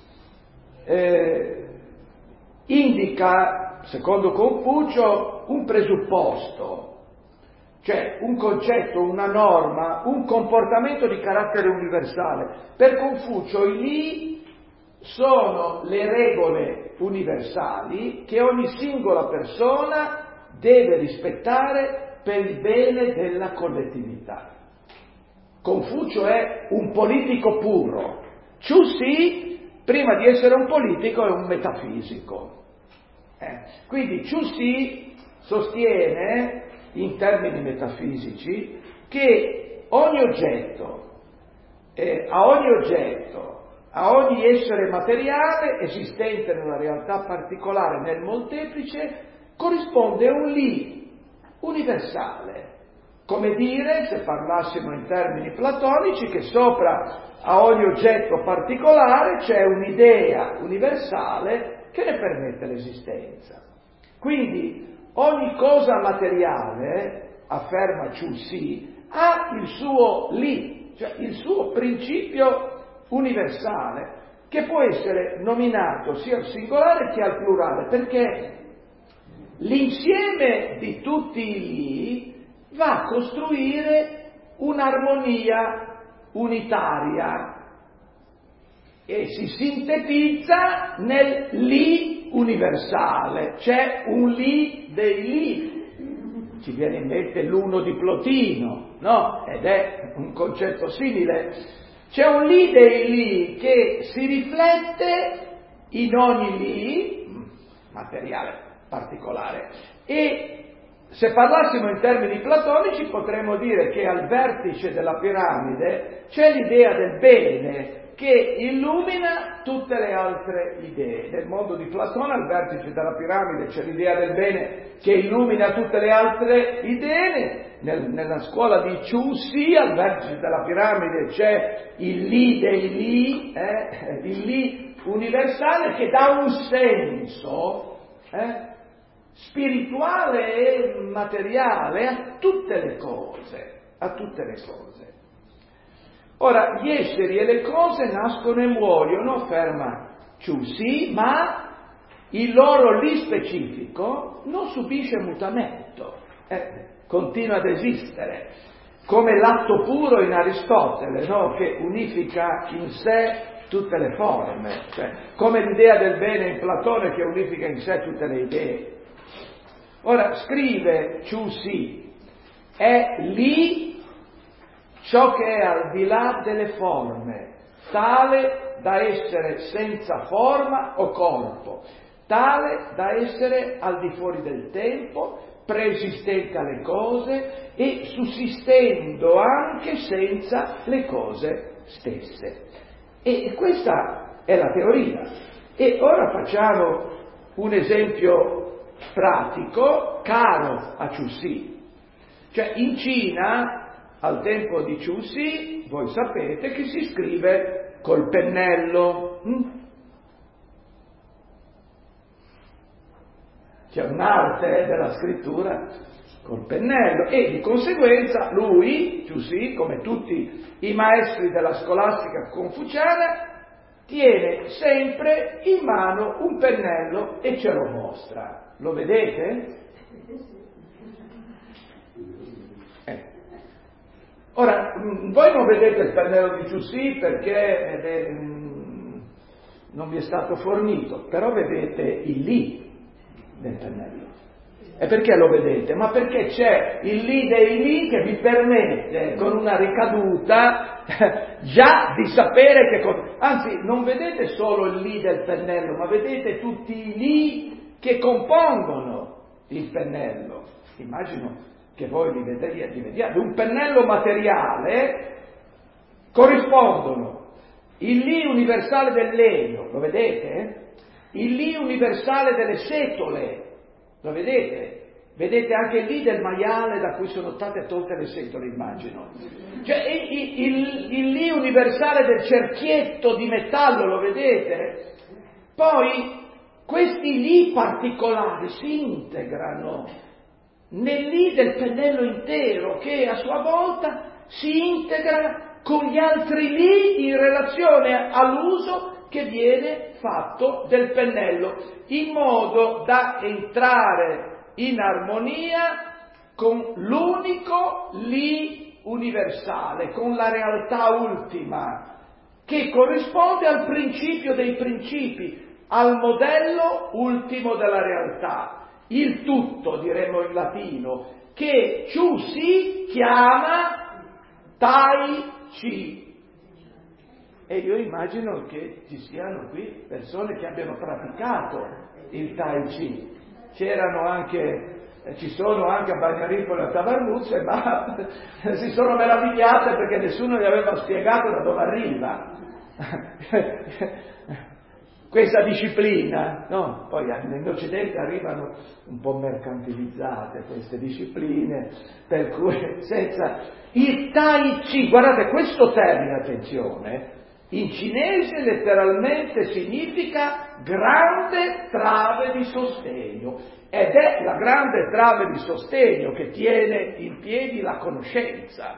indica, secondo Confucio, un presupposto, cioè un concetto, una norma, un comportamento di carattere universale. Per Confucio i Li sono le regole universali che ogni singola persona deve rispettare per il bene della collettività. Confucio è un politico puro. Chu Si, prima di essere un politico, è un metafisico. Quindi Chu Si sostiene, in termini metafisici, che ogni oggetto, a ogni essere materiale esistente nella realtà particolare, nel molteplice, corrisponde un Li universale. Come dire, se parlassimo in termini platonici, che sopra a ogni oggetto particolare c'è un'idea universale che ne permette l'esistenza. Quindi ogni cosa materiale, afferma Chu Si, ha il suo Li, cioè il suo principio universale, che può essere nominato sia al singolare che al plurale, perché l'insieme di tutti i Li va a costruire un'armonia unitaria. e si sintetizza nel lì universale. C'è un lì dei lì. Ci viene in mente l'uno di Plotino, no? Ed è un concetto simile. C'è un lì dei lì che si riflette in ogni lì, materiale particolare, e se parlassimo in termini platonici potremmo dire che al vertice della piramide c'è l'idea del bene che illumina tutte le altre idee. Nel mondo di Platone al vertice della piramide c'è l'idea del bene che illumina tutte le altre idee. Nella scuola di Ciussi al vertice della piramide c'è il lì dei lì, il lì universale che dà un senso spirituale e materiale a tutte le cose, Ora, gli esseri e le cose nascono e muoiono, afferma Ciussi, ma il loro lì specifico non subisce mutamento, continua ad esistere, come l'atto puro in Aristotele, no? Che unifica in sé tutte le forme, cioè, come l'idea del bene in Platone che unifica in sé tutte le idee. Ora, scrive Ciussi, è lì ciò che è al di là delle forme, tale da essere senza forma o corpo, tale da essere al di fuori del tempo, preesistente alle cose e sussistendo anche senza le cose stesse. E questa è la teoria. E ora facciamo un esempio pratico caro a Ciussi. Cioè in Cina, al tempo di Ciussi, voi sapete che si scrive col pennello. C'è un'arte della scrittura col pennello e di conseguenza lui, Ciussi, come tutti i maestri della scolastica confuciana, tiene sempre in mano un pennello e ce lo mostra. Lo vedete? Ora, voi non vedete il pennello di Ciussi perché non vi è stato fornito, però vedete il lì del pennello. E perché lo vedete? Ma perché c'è il lì dei lì che vi permette, con una ricaduta, già di sapere che cosa... Anzi, non vedete solo il lì del pennello, ma vedete tutti i lì che compongono il pennello. Immagino che voi li vediate. Un pennello materiale corrispondono il lì universale del legno, lo vedete? Il lì universale delle setole, lo vedete? Vedete anche il lì del maiale da cui sono state tolte le setole, immagino. Cioè il lì universale del cerchietto di metallo, lo vedete? Poi questi lì particolari si integrano nel lì del pennello intero, che a sua volta si integra con gli altri lì in relazione all'uso che viene fatto del pennello, in modo da entrare in armonia con l'unico lì universale, con la realtà ultima, che corrisponde al principio dei principi, al modello ultimo della realtà. Il tutto, diremmo in latino, che Ciussi chiama Tai Chi. E io immagino che ci siano qui persone che abbiano praticato il Tai Chi. Ci sono anche a Bagnaripoli e a Tavarnuzze, ma si sono meravigliate perché nessuno gli aveva spiegato da dove arriva questa disciplina, no? Poi in Occidente arrivano un po' mercantilizzate queste discipline, per cui senza... Il Tai Chi, guardate questo termine, attenzione, in cinese letteralmente significa grande trave di sostegno, ed è la grande trave di sostegno che tiene in piedi la conoscenza.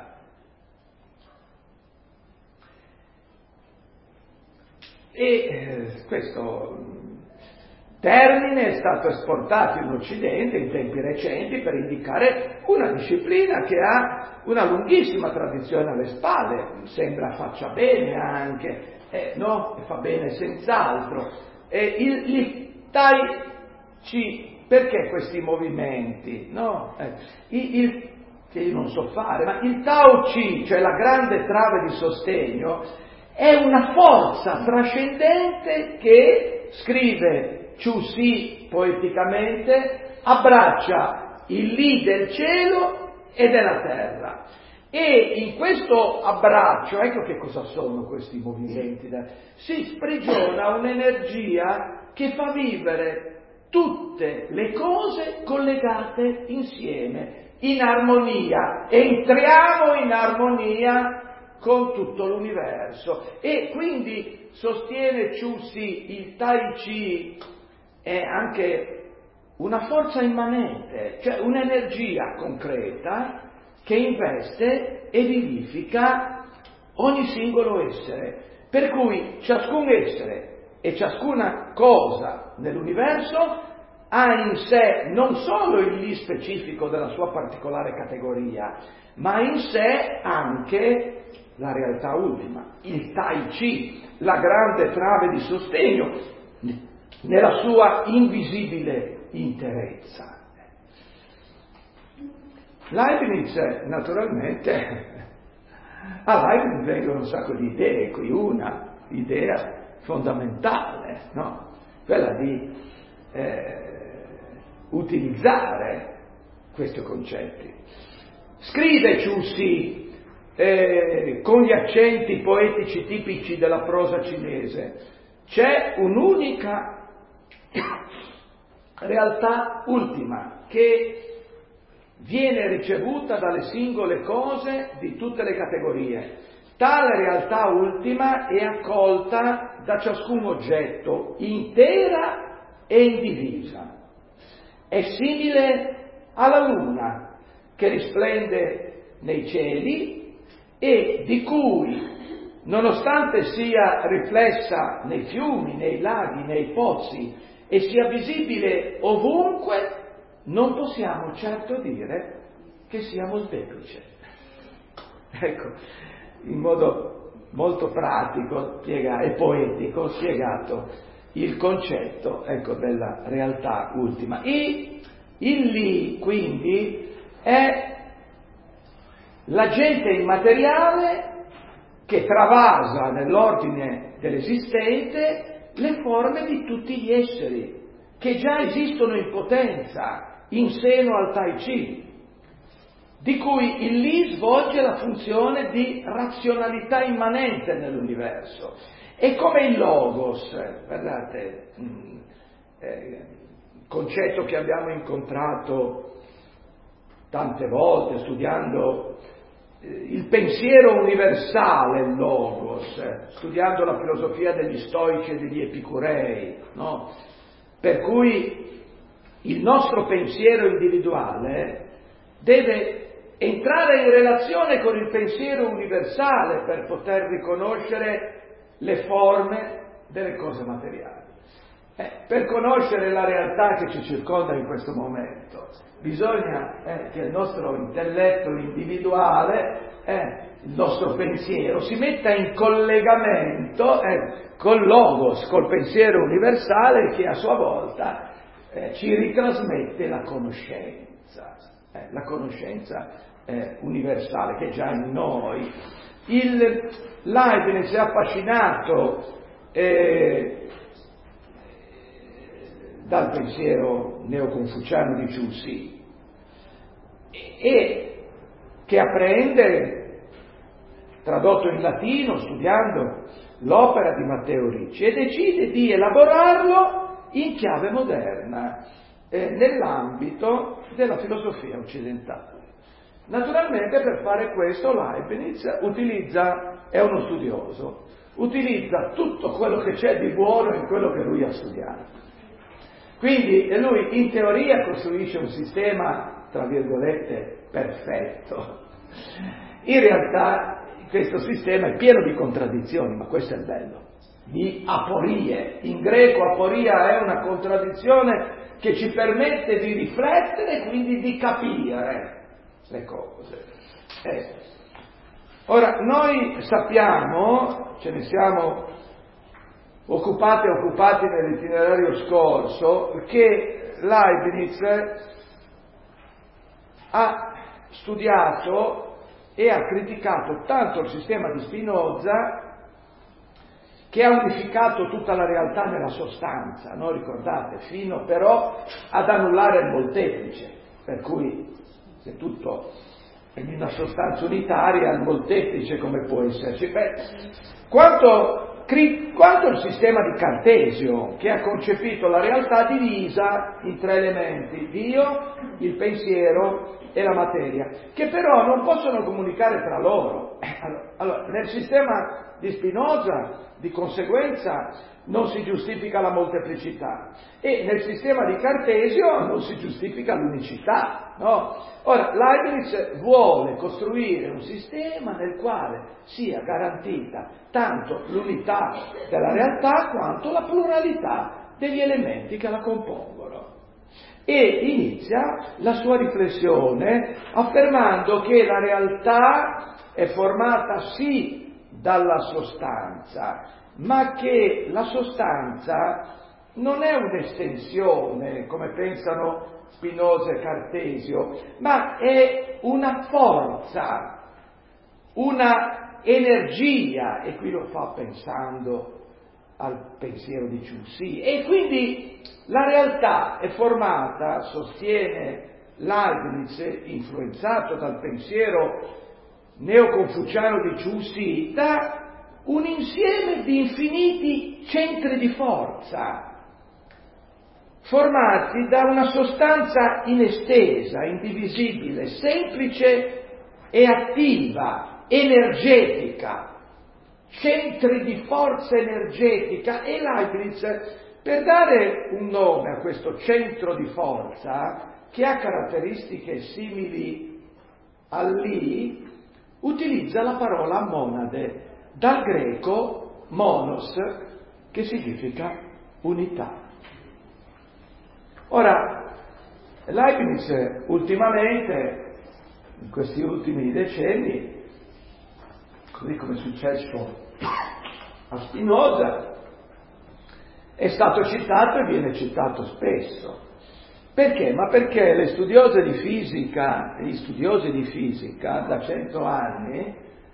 E questo termine è stato esportato in Occidente in tempi recenti per indicare una disciplina che ha una lunghissima tradizione alle spalle, sembra faccia bene anche, no? E fa bene senz'altro. Il Tai Chi, perché questi movimenti? No? Che io non so fare, ma il Tao Chi, cioè la grande trave di sostegno, è una forza trascendente che, scrive Chu Si poeticamente, abbraccia il Li del cielo e della terra. E in questo abbraccio, ecco che cosa sono questi movimenti, si sprigiona un'energia che fa vivere tutte le cose collegate insieme, in armonia. Entriamo in armonia con tutto l'universo. E quindi sostiene Chu Si, il Tai Chi è anche una forza immanente, cioè un'energia concreta che investe e vivifica ogni singolo essere, per cui ciascun essere e ciascuna cosa nell'universo ha in sé non solo il Li specifico della sua particolare categoria, ma in sé anche la realtà ultima, il Tai Chi, la grande trave di sostegno nella sua invisibile interezza. Leibniz, naturalmente, a Leibniz vengono un sacco di idee, qui una idea fondamentale, no? Quella di utilizzare questi concetti. Scrive Chu Si con gli accenti poetici tipici della prosa cinese: c'è un'unica realtà ultima che viene ricevuta dalle singole cose di tutte le categorie. Tale realtà ultima è accolta da ciascun oggetto, intera e indivisa. È simile alla luna che risplende nei cieli e di cui, nonostante sia riflessa nei fiumi, nei laghi, nei pozzi e sia visibile ovunque, non possiamo certo dire che sia molteplice. Ecco, in modo molto pratico e poetico spiegato il concetto, ecco, della realtà ultima. Il Li, quindi, è l'agente immateriale che travasa nell'ordine dell'esistente le forme di tutti gli esseri che già esistono in potenza in seno al Tai Chi, di cui il Li svolge la funzione di razionalità immanente nell'universo. E come il Logos, guardate, concetto che abbiamo incontrato tante volte studiando il pensiero universale, il Logos, studiando la filosofia degli stoici e degli epicurei, no? Per cui il nostro pensiero individuale deve entrare in relazione con il pensiero universale per poter riconoscere le forme delle cose materiali. Per conoscere la realtà che ci circonda in questo momento bisogna che il nostro intelletto individuale, il nostro pensiero, si metta in collegamento col Logos, col pensiero universale che a sua volta ci ritrasmette la conoscenza universale che è già in noi. Leibniz è affascinato dal pensiero neoconfuciano di Chu Si e che apprende, tradotto in latino, studiando l'opera di Matteo Ricci, e decide di elaborarlo in chiave moderna nell'ambito della filosofia occidentale. Naturalmente per fare questo Leibniz è uno studioso, utilizza tutto quello che c'è di buono in quello che lui ha studiato. Quindi lui in teoria costruisce un sistema, tra virgolette, perfetto. In realtà questo sistema è pieno di contraddizioni, ma questo è il bello, di aporie. In greco aporia è una contraddizione che ci permette di riflettere e quindi di capire le cose. Ora, noi sappiamo, ce ne siamo occupati nell'itinerario scorso, che Leibniz ha studiato e ha criticato tanto il sistema di Spinoza, che ha unificato tutta la realtà nella sostanza, no? Ricordate, fino però ad annullare il molteplice, per cui se tutto è in una sostanza unitaria, il molteplice come può esserci? Quanto il sistema di Cartesio, che ha concepito la realtà divisa in 3 elementi: Dio, il pensiero e la materia, che però non possono comunicare tra loro. Allora, nel sistema di Spinoza, di conseguenza, non si giustifica la molteplicità, e nel sistema di Cartesio non si giustifica l'unicità, no? Ora, Leibniz vuole costruire un sistema nel quale sia garantita tanto l'unità della realtà quanto la pluralità degli elementi che la compongono. E inizia la sua riflessione affermando che la realtà è formata sì dalla sostanza, ma che la sostanza non è un'estensione, come pensano Spinoza e Cartesio, ma è una forza, una energia, e qui lo fa pensando al pensiero di Ciussy. E quindi la realtà è formata, sostiene Leibniz, influenzato dal pensiero neoconfuciano di Ciussy, da un insieme di infiniti centri di forza, formati da una sostanza inestesa, indivisibile, semplice e attiva, energetica, centri di forza energetica. E Leibniz, per dare un nome a questo centro di forza, che ha caratteristiche simili all'I, utilizza la parola monade, dal greco monos, che significa unità. Ora, Leibniz ultimamente, in questi ultimi decenni, così come è successo a Spinoza, è stato citato e viene citato spesso. Perché? Ma perché le studiose di fisica e gli studiosi di fisica da 100 anni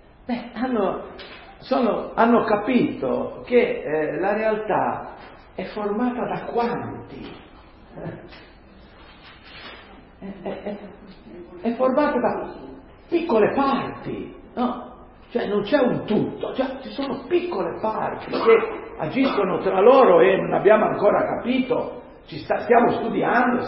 hanno capito che la realtà è formata da quanti? È formata da piccole parti, no? Cioè non c'è un tutto, cioè ci sono piccole parti che agiscono tra loro e non abbiamo ancora capito. Stanno studiando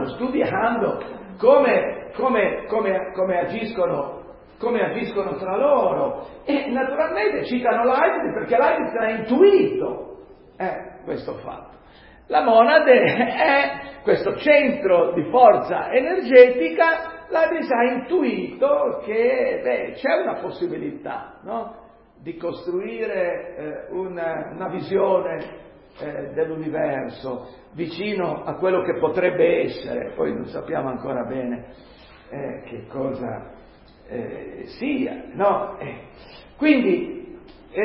come agiscono tra loro, e naturalmente citano Leibniz perché Leibniz ha intuito questo fatto. La monade è questo centro di forza energetica. Leibniz ha intuito che c'è una possibilità, no? Di costruire una visione dell'universo vicino a quello che potrebbe essere, poi non sappiamo ancora bene che cosa sia, no? Quindi,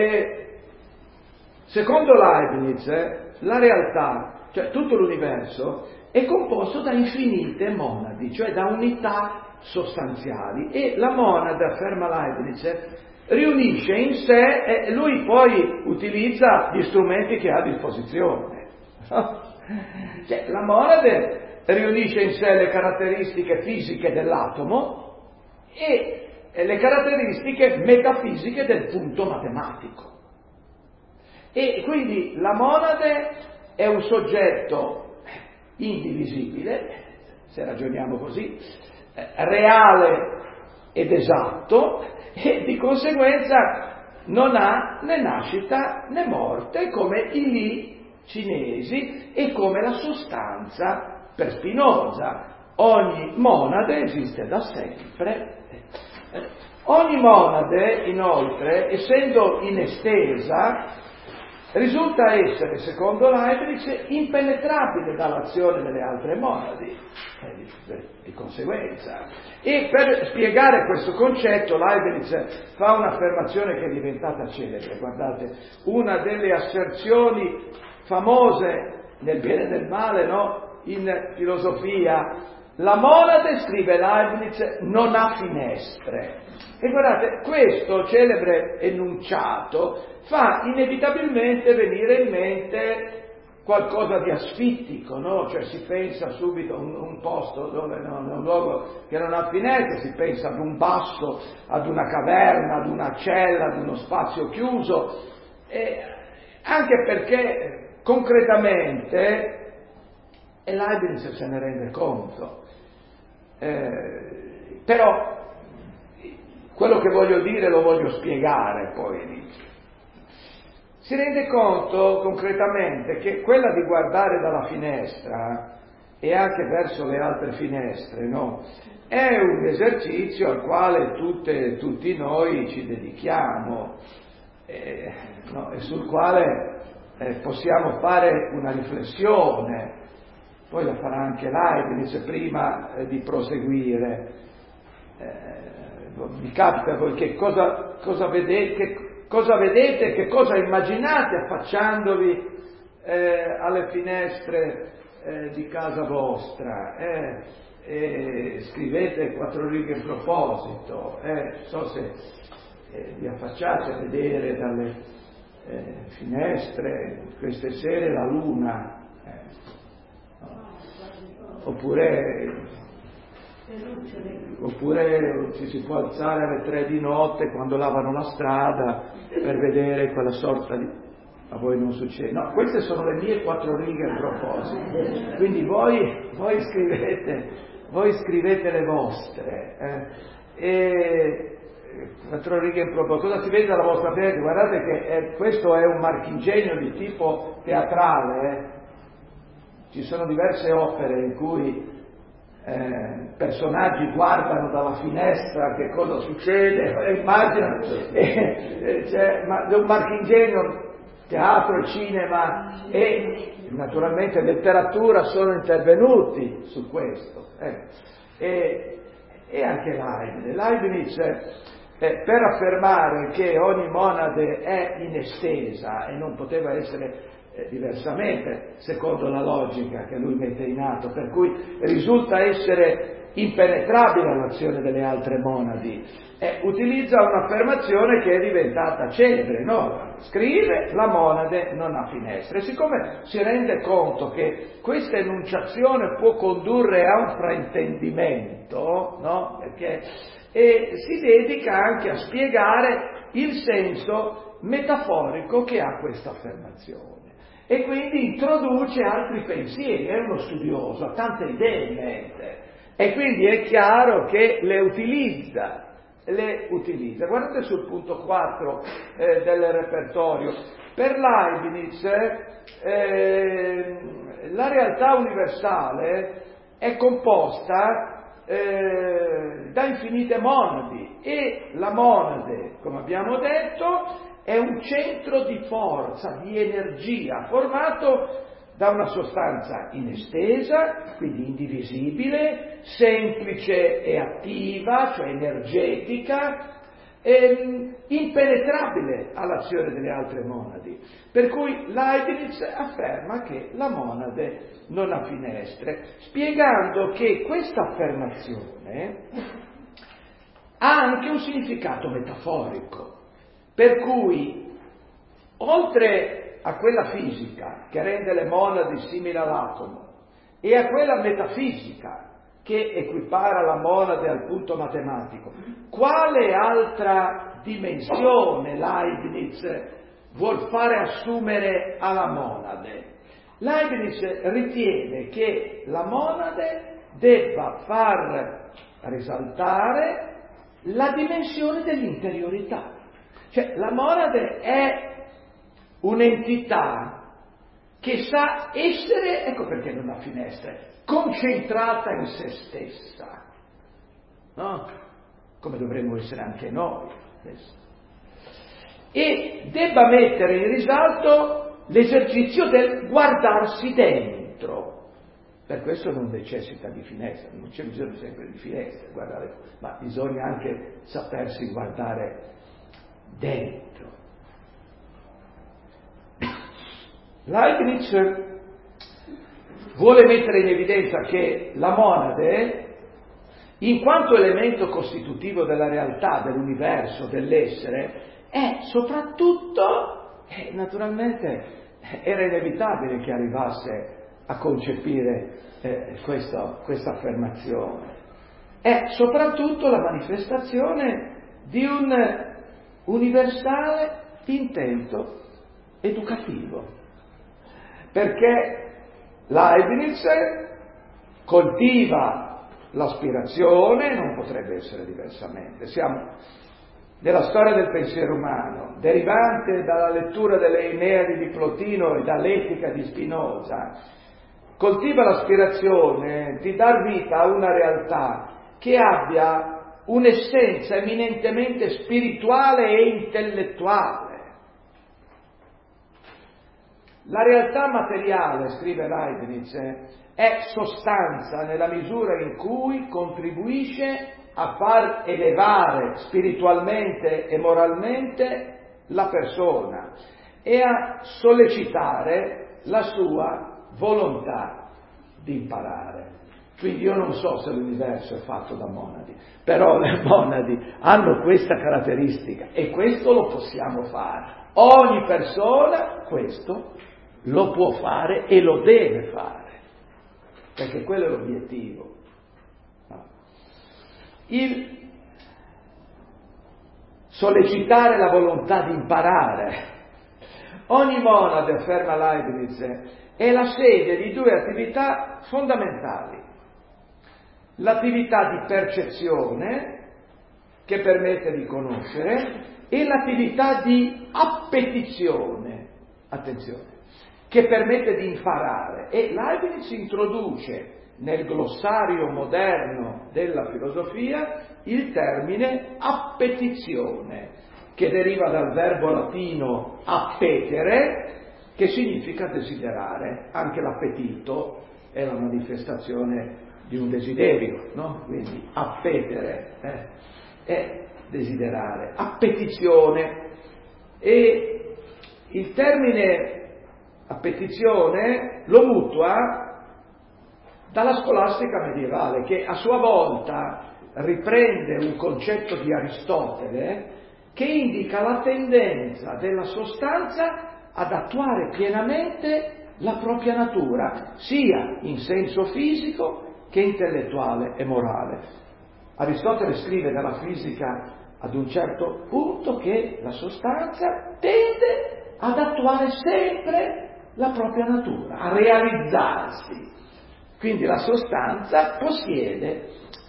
secondo Leibniz, la realtà, cioè tutto l'universo, è composto da infinite monadi, cioè da unità sostanziali, e la monade, afferma Leibniz, riunisce in sé, e lui poi utilizza gli strumenti che ha a disposizione. Cioè, la monade riunisce in sé le caratteristiche fisiche dell'atomo e le caratteristiche metafisiche del punto matematico. E quindi la monade è un soggetto indivisibile, se ragioniamo così, reale ed esatto, e di conseguenza non ha né nascita né morte, come i Li cinesi e come la sostanza per Spinoza. Ogni monade esiste da sempre. Ogni monade, inoltre, essendo inestesa, risulta essere, secondo Leibniz, impenetrabile dall'azione delle altre monadi, di conseguenza. E per spiegare questo concetto Leibniz fa un'affermazione che è diventata celebre. Guardate, una delle asserzioni famose nel bene e nel male, no? In filosofia, la monade, scrive Leibniz, non ha finestre. E guardate, questo celebre enunciato fa inevitabilmente venire in mente qualcosa di asfittico, no? Cioè si pensa subito a un posto dove un luogo che non ha finestre, si pensa ad un basso, ad una caverna, ad una cella, ad uno spazio chiuso, anche perché concretamente Leibniz se ne rende conto. Però quello che voglio dire lo voglio spiegare poi. Si rende conto concretamente che quella di guardare dalla finestra e anche verso le altre finestre, no? È un esercizio al quale tutti noi ci dedichiamo, no? E sul quale possiamo fare una riflessione. Poi la farà anche Leibniz prima di proseguire. Mi capita voi che cosa vedete, che cosa immaginate affacciandovi alle finestre di casa vostra. Scrivete 4 righe in proposito. So se vi affacciate a vedere dalle finestre queste sere la luna. Oppure ci si può alzare alle 3 di notte quando lavano la strada per vedere quella sorta di... A voi non succede? No, queste sono le mie 4 righe a proposito. Quindi voi scrivete le vostre. 4 righe in proposito. Cosa si vede dalla vostra finestra? Guardate che questo è un marchingegno di tipo teatrale. Ci sono diverse opere in cui personaggi guardano dalla finestra che cosa succede, immaginano, ma un marchingegno, teatro e cinema e naturalmente letteratura sono intervenuti su questo. E anche Leibniz per affermare che ogni monade è in estesa e non poteva essere diversamente, secondo la logica che lui mette in atto, per cui risulta essere impenetrabile all'azione delle altre monadi, utilizza un'affermazione che è diventata celebre, no? Scrive: la monade non ha finestre. Siccome si rende conto che questa enunciazione può condurre a un fraintendimento, no? Perché si dedica anche a spiegare il senso metaforico che ha questa affermazione. E quindi introduce altri pensieri, è uno studioso, ha tante idee in mente, e quindi è chiaro che le utilizza. Guardate sul punto 4 del repertorio. Per Leibniz la realtà universale è composta da infinite monadi, e la monade, come abbiamo detto, è un centro di forza, di energia, formato da una sostanza inestesa, quindi indivisibile, semplice e attiva, cioè energetica, impenetrabile all'azione delle altre monadi. Per cui Leibniz afferma che la monade non ha finestre, spiegando che questa affermazione ha anche un significato metaforico. Per cui, oltre a quella fisica che rende le monadi simili all'atomo, e a quella metafisica che equipara la monade al punto matematico, quale altra dimensione Leibniz vuol fare assumere alla monade? Leibniz ritiene che la monade debba far risaltare la dimensione dell'interiorità. Cioè, la monade è un'entità che sa essere, ecco perché non ha finestre, concentrata in se stessa, no? Come dovremmo essere anche noi. e debba mettere in risalto l'esercizio del guardarsi dentro. Per questo non necessita di finestra, non c'è bisogno sempre di finestre, guardare, ma bisogna anche sapersi guardare dentro. Leibniz vuole mettere in evidenza che la monade, in quanto elemento costitutivo della realtà, dell'universo, dell'essere, è soprattutto, naturalmente, era inevitabile che arrivasse a concepire questa affermazione, è soprattutto la manifestazione di un universale intento educativo, perché Leibniz coltiva l'aspirazione, non potrebbe essere diversamente. Siamo nella storia del pensiero umano, derivante dalla lettura delle Eneadi di Plotino e dall'Etica di Spinoza, coltiva l'aspirazione di dar vita a una realtà che abbia un'essenza eminentemente spirituale e intellettuale. La realtà materiale, scrive Leibniz, è sostanza nella misura in cui contribuisce a far elevare spiritualmente e moralmente la persona e a sollecitare la sua volontà di imparare. Quindi io non so se l'universo è fatto da monadi, però le monadi hanno questa caratteristica e questo lo possiamo fare. Ogni persona questo lo può fare e lo deve fare, perché quello è l'obiettivo. Il sollecitare la volontà di imparare. Ogni monade, afferma Leibniz, è la sede di due attività fondamentali. L'attività di percezione, che permette di conoscere, e l'attività di appetizione, attenzione, che permette di imparare. E Leibniz introduce nel glossario moderno della filosofia il termine appetizione, che deriva dal verbo latino appetere, che significa desiderare. Anche l'appetito è la manifestazione di un desiderio, no? Quindi appetere è desiderare, appetizione. E il termine appetizione lo mutua dalla scolastica medievale, che a sua volta riprende un concetto di Aristotele che indica la tendenza della sostanza ad attuare pienamente la propria natura, sia in senso fisico che intellettuale e morale. Aristotele scrive della fisica ad un certo punto che la sostanza tende ad attuare sempre la propria natura, a realizzarsi. Quindi la sostanza possiede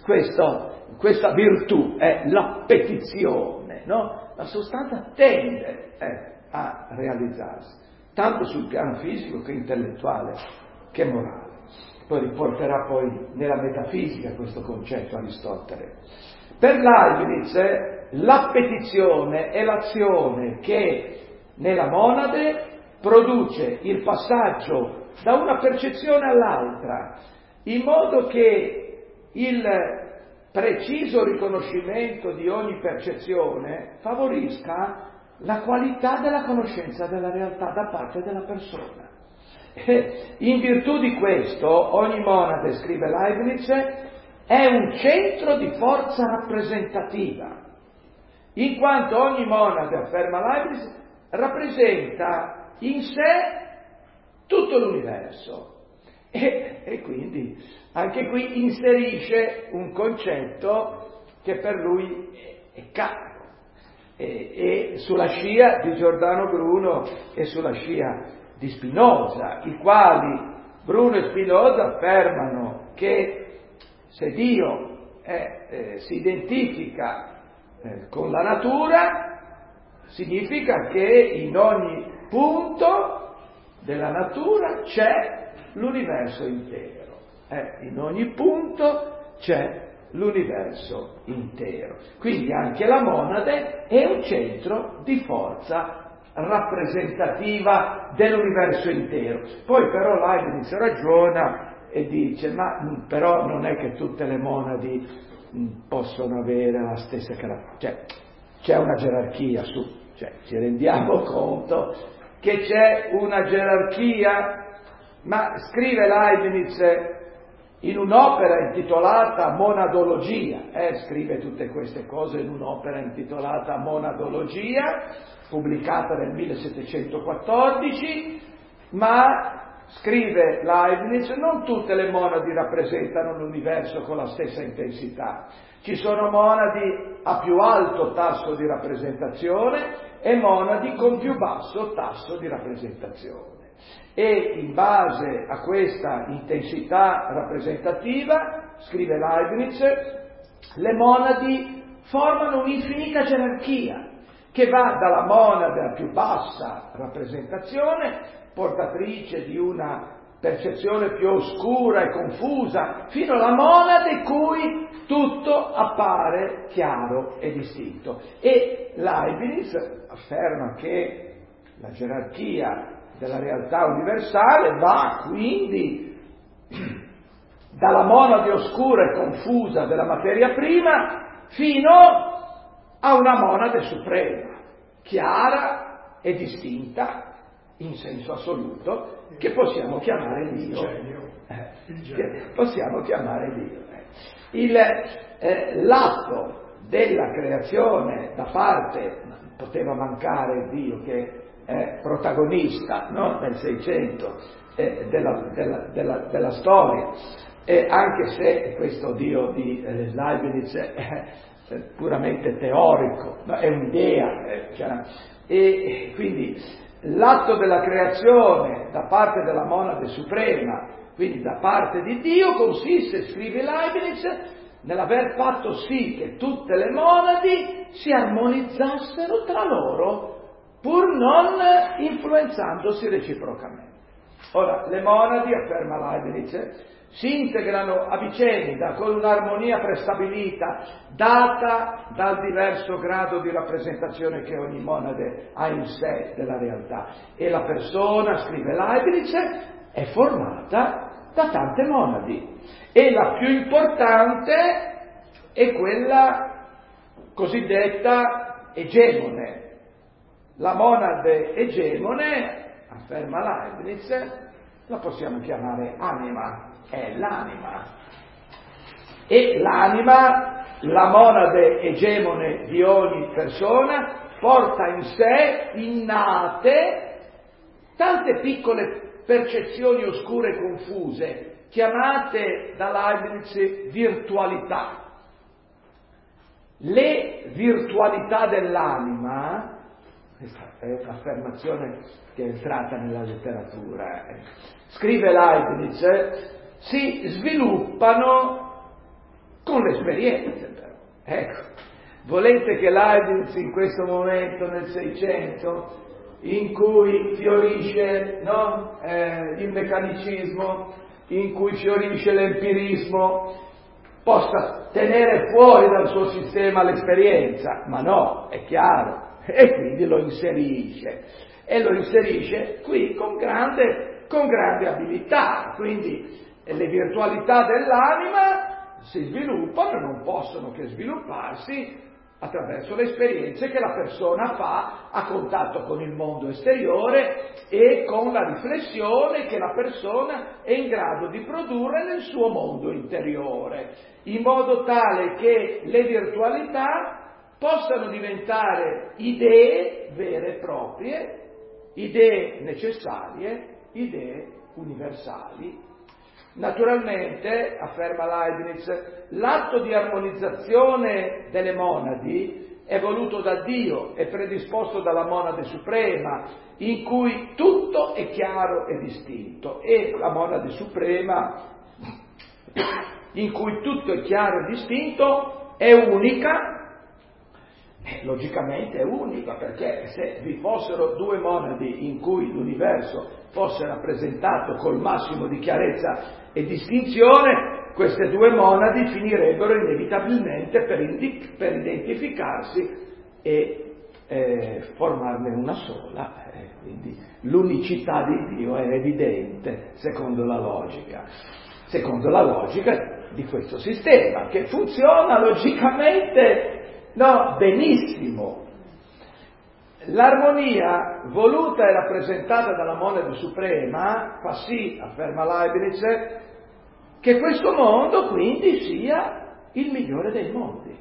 questa virtù, è l'appetizione, no? La sostanza tende a realizzarsi, tanto sul piano fisico che intellettuale che morale. Poi riporterà poi nella metafisica questo concetto Aristotele. Per Leibniz l'appetizione è l'azione che nella monade produce il passaggio da una percezione all'altra, in modo che il preciso riconoscimento di ogni percezione favorisca la qualità della conoscenza della realtà da parte della persona. In virtù di questo, ogni monade, scrive Leibniz, è un centro di forza rappresentativa, in quanto ogni monade, afferma Leibniz, rappresenta in sé tutto l'universo e quindi anche qui inserisce un concetto che per lui è caro e sulla scia di Giordano Bruno e sulla scia di Spinoza, i quali Bruno e Spinoza affermano che se Dio si identifica con la natura, significa che in ogni punto della natura c'è l'universo intero, in ogni punto c'è l'universo intero. Quindi anche la monade è un centro di forza rappresentativa dell'universo intero. Poi però Leibniz ragiona e dice, ma però non è che tutte le monadi possono avere la stessa caratteristica, cioè c'è una gerarchia ci rendiamo conto che c'è una gerarchia, ma scrive Leibniz in un'opera intitolata Monadologia, scrive tutte queste cose in un'opera intitolata Monadologia, pubblicata nel 1714, ma scrive Leibniz, non tutte le monadi rappresentano l'universo con la stessa intensità. Ci sono monadi a più alto tasso di rappresentazione e monadi con più basso tasso di rappresentazione. E in base a questa intensità rappresentativa, scrive Leibniz, le monadi formano un'infinita gerarchia che va dalla monade a più bassa rappresentazione, portatrice di una percezione più oscura e confusa, fino alla monade in cui tutto appare chiaro e distinto. E Leibniz afferma che la gerarchia della realtà universale va quindi dalla monade oscura e confusa della materia prima fino a una monade suprema, chiara e distinta in senso assoluto, che possiamo chiamare Dio. Che possiamo chiamare Dio. L'atto della creazione da parte, poteva mancare Dio che è protagonista, no? Nel 600 della storia, anche se questo Dio di Leibniz è puramente teorico, no? È un'idea, e quindi l'atto della creazione da parte della monade suprema, quindi da parte di Dio, consiste, scrive Leibniz, nell'aver fatto sì che tutte le monadi si armonizzassero tra loro, pur non influenzandosi reciprocamente. Ora, le monadi, afferma Leibniz, si integrano a vicenda con un'armonia prestabilita, data dal diverso grado di rappresentazione che ogni monade ha in sé della realtà. E la persona, scrive Leibniz, è formata da tante monadi. E la più importante è quella cosiddetta egemone. La monade egemone, afferma Leibniz, la possiamo chiamare anima, è l'anima. E l'anima, la monade egemone di ogni persona, porta in sé innate tante piccole percezioni oscure e confuse, chiamate da Leibniz virtualità. Le virtualità dell'anima, questa è un'affermazione che è entrata nella letteratura, scrive Leibniz, si sviluppano con l'esperienza, però. Ecco, volete che Leibniz in questo momento nel 600, in cui fiorisce il meccanicismo, in cui fiorisce l'empirismo, possa tenere fuori dal suo sistema l'esperienza? Ma no, è chiaro. E quindi lo inserisce. E lo inserisce qui con grande abilità. Quindi le virtualità dell'anima si sviluppano, non possono che svilupparsi attraverso le esperienze che la persona fa a contatto con il mondo esteriore e con la riflessione che la persona è in grado di produrre nel suo mondo interiore, in modo tale che le virtualità possano diventare idee vere e proprie, idee necessarie, idee universali. Naturalmente, afferma Leibniz, l'atto di armonizzazione delle monadi è voluto da Dio, è predisposto dalla monade suprema, in cui tutto è chiaro e distinto, e la monade suprema, in cui tutto è chiaro e distinto, è unica. Logicamente è unica, perché se vi fossero due monadi in cui l'universo fosse rappresentato col massimo di chiarezza e distinzione, queste due monadi finirebbero inevitabilmente per identificarsi e formarne una sola. Quindi l'unicità di Dio è evidente secondo la logica di questo sistema, che funziona logicamente benissimo. L'armonia voluta e rappresentata dalla monade suprema fa sì, afferma Leibniz, che questo mondo quindi sia il migliore dei mondi.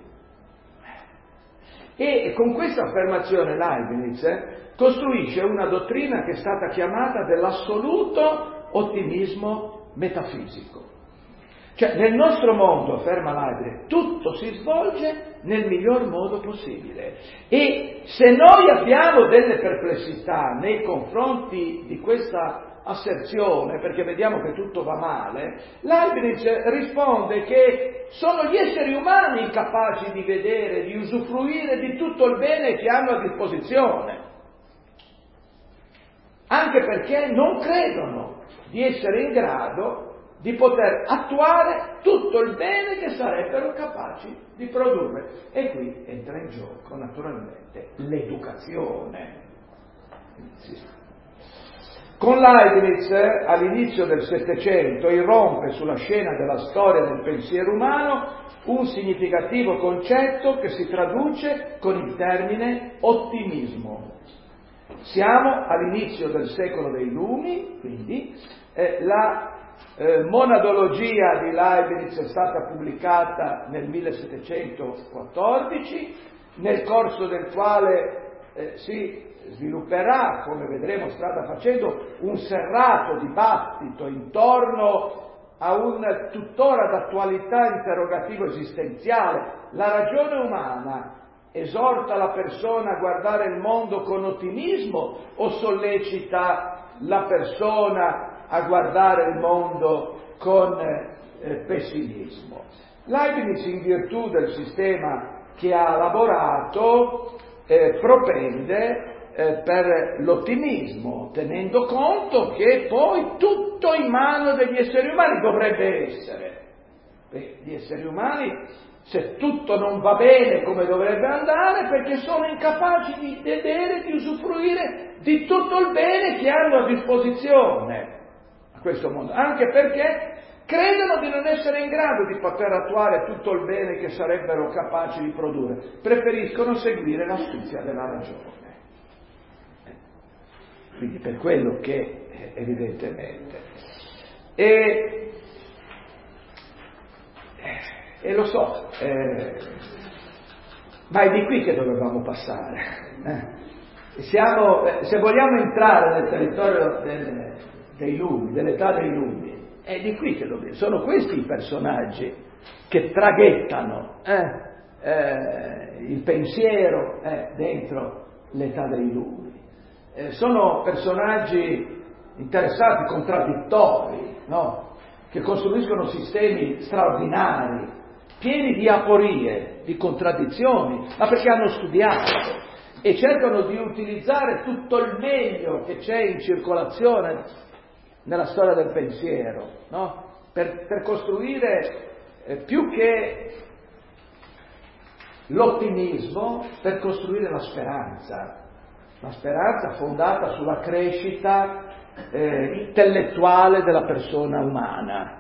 E con questa affermazione Leibniz costruisce una dottrina che è stata chiamata dell'assoluto ottimismo metafisico. Cioè, nel nostro mondo, afferma Leibniz, tutto si svolge nel miglior modo possibile. E se noi abbiamo delle perplessità nei confronti di questa asserzione, perché vediamo che tutto va male, Leibniz risponde che sono gli esseri umani incapaci di vedere, di usufruire di tutto il bene che hanno a disposizione, anche perché non credono di essere in grado di poter attuare tutto il bene che sarebbero capaci di produrre. E qui entra in gioco naturalmente l'educazione. Con Leibniz, all'inizio del Settecento, irrompe sulla scena della storia del pensiero umano un significativo concetto che si traduce con il termine ottimismo. Siamo all'inizio del secolo dei Lumi, quindi la monadologia di Leibniz è stata pubblicata nel 1714, nel corso del quale si svilupperà, come vedremo strada facendo, un serrato dibattito intorno a un tuttora d'attualità interrogativo esistenziale. La ragione umana esorta la persona a guardare il mondo con ottimismo o sollecita la persona a guardare il mondo con pessimismo? Leibniz, in virtù del sistema che ha elaborato, propende per l'ottimismo, tenendo conto che poi tutto in mano degli esseri umani dovrebbe essere. Gli esseri umani, se tutto non va bene come dovrebbe andare, perché sono incapaci di vedere, di usufruire di tutto il bene che hanno a disposizione a questo mondo, anche perché credono di non essere in grado di poter attuare tutto il bene che sarebbero capaci di produrre, preferiscono seguire l'astuzia della ragione. Quindi per quello che evidentemente e lo so, ma è di qui che dovevamo passare. Se vogliamo entrare nel territorio dei lumi, dell'età dei lumi, è di qui che dobbiamo. Sono questi i personaggi che traghettano il pensiero dentro l'età dei lumi. Sono personaggi interessati, contraddittori, no? Che costruiscono sistemi straordinari, pieni di aporie, di contraddizioni, ma perché hanno studiato e cercano di utilizzare tutto il meglio che c'è in circolazione nella storia del pensiero, no? Per costruire più che l'ottimismo, per costruire la speranza fondata sulla crescita intellettuale della persona umana.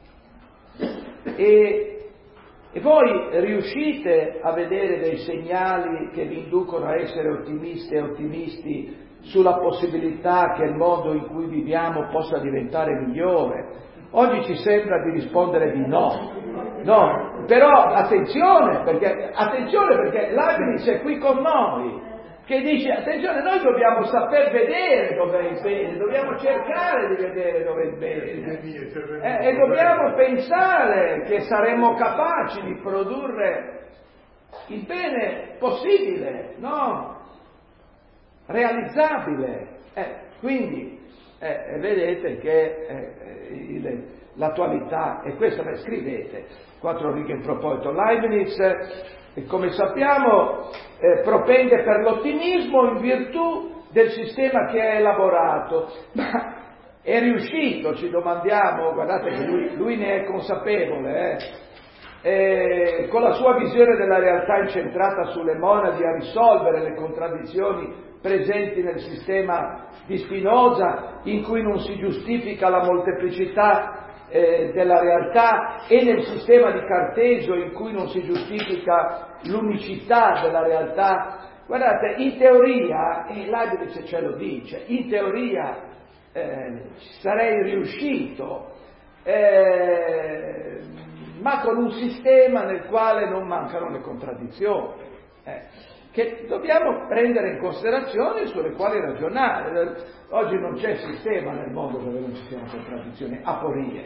E voi riuscite a vedere dei segnali che vi inducono a essere ottimiste e ottimisti sulla possibilità che il mondo in cui viviamo possa diventare migliore? Oggi ci sembra di rispondere di no, però attenzione perché Leibniz è qui con noi, che dice, attenzione, noi dobbiamo saper vedere dove è il bene, dobbiamo cercare di vedere dove è il bene, e dobbiamo pensare che saremo capaci di produrre il bene possibile, no? Realizzabile. Quindi vedete che l'attualità è questa. Scrivete 4 righe in proposito. Leibniz, come sappiamo, propende per l'ottimismo in virtù del sistema che ha elaborato, ma è riuscito, ci domandiamo, guardate che lui ne è consapevole, con la sua visione della realtà incentrata sulle monadi a risolvere le contraddizioni presenti nel sistema di Spinoza, in cui non si giustifica la molteplicità della realtà, e nel sistema di Cartesio, in cui non si giustifica l'unicità della realtà. Guardate, in teoria, e Leibniz ce lo dice, in teoria sarei riuscito, ma con un sistema nel quale non mancano le contraddizioni, che dobbiamo prendere in considerazione e sulle quali ragionare. Oggi non c'è sistema nel mondo dove non ci siano contraddizioni, aporie.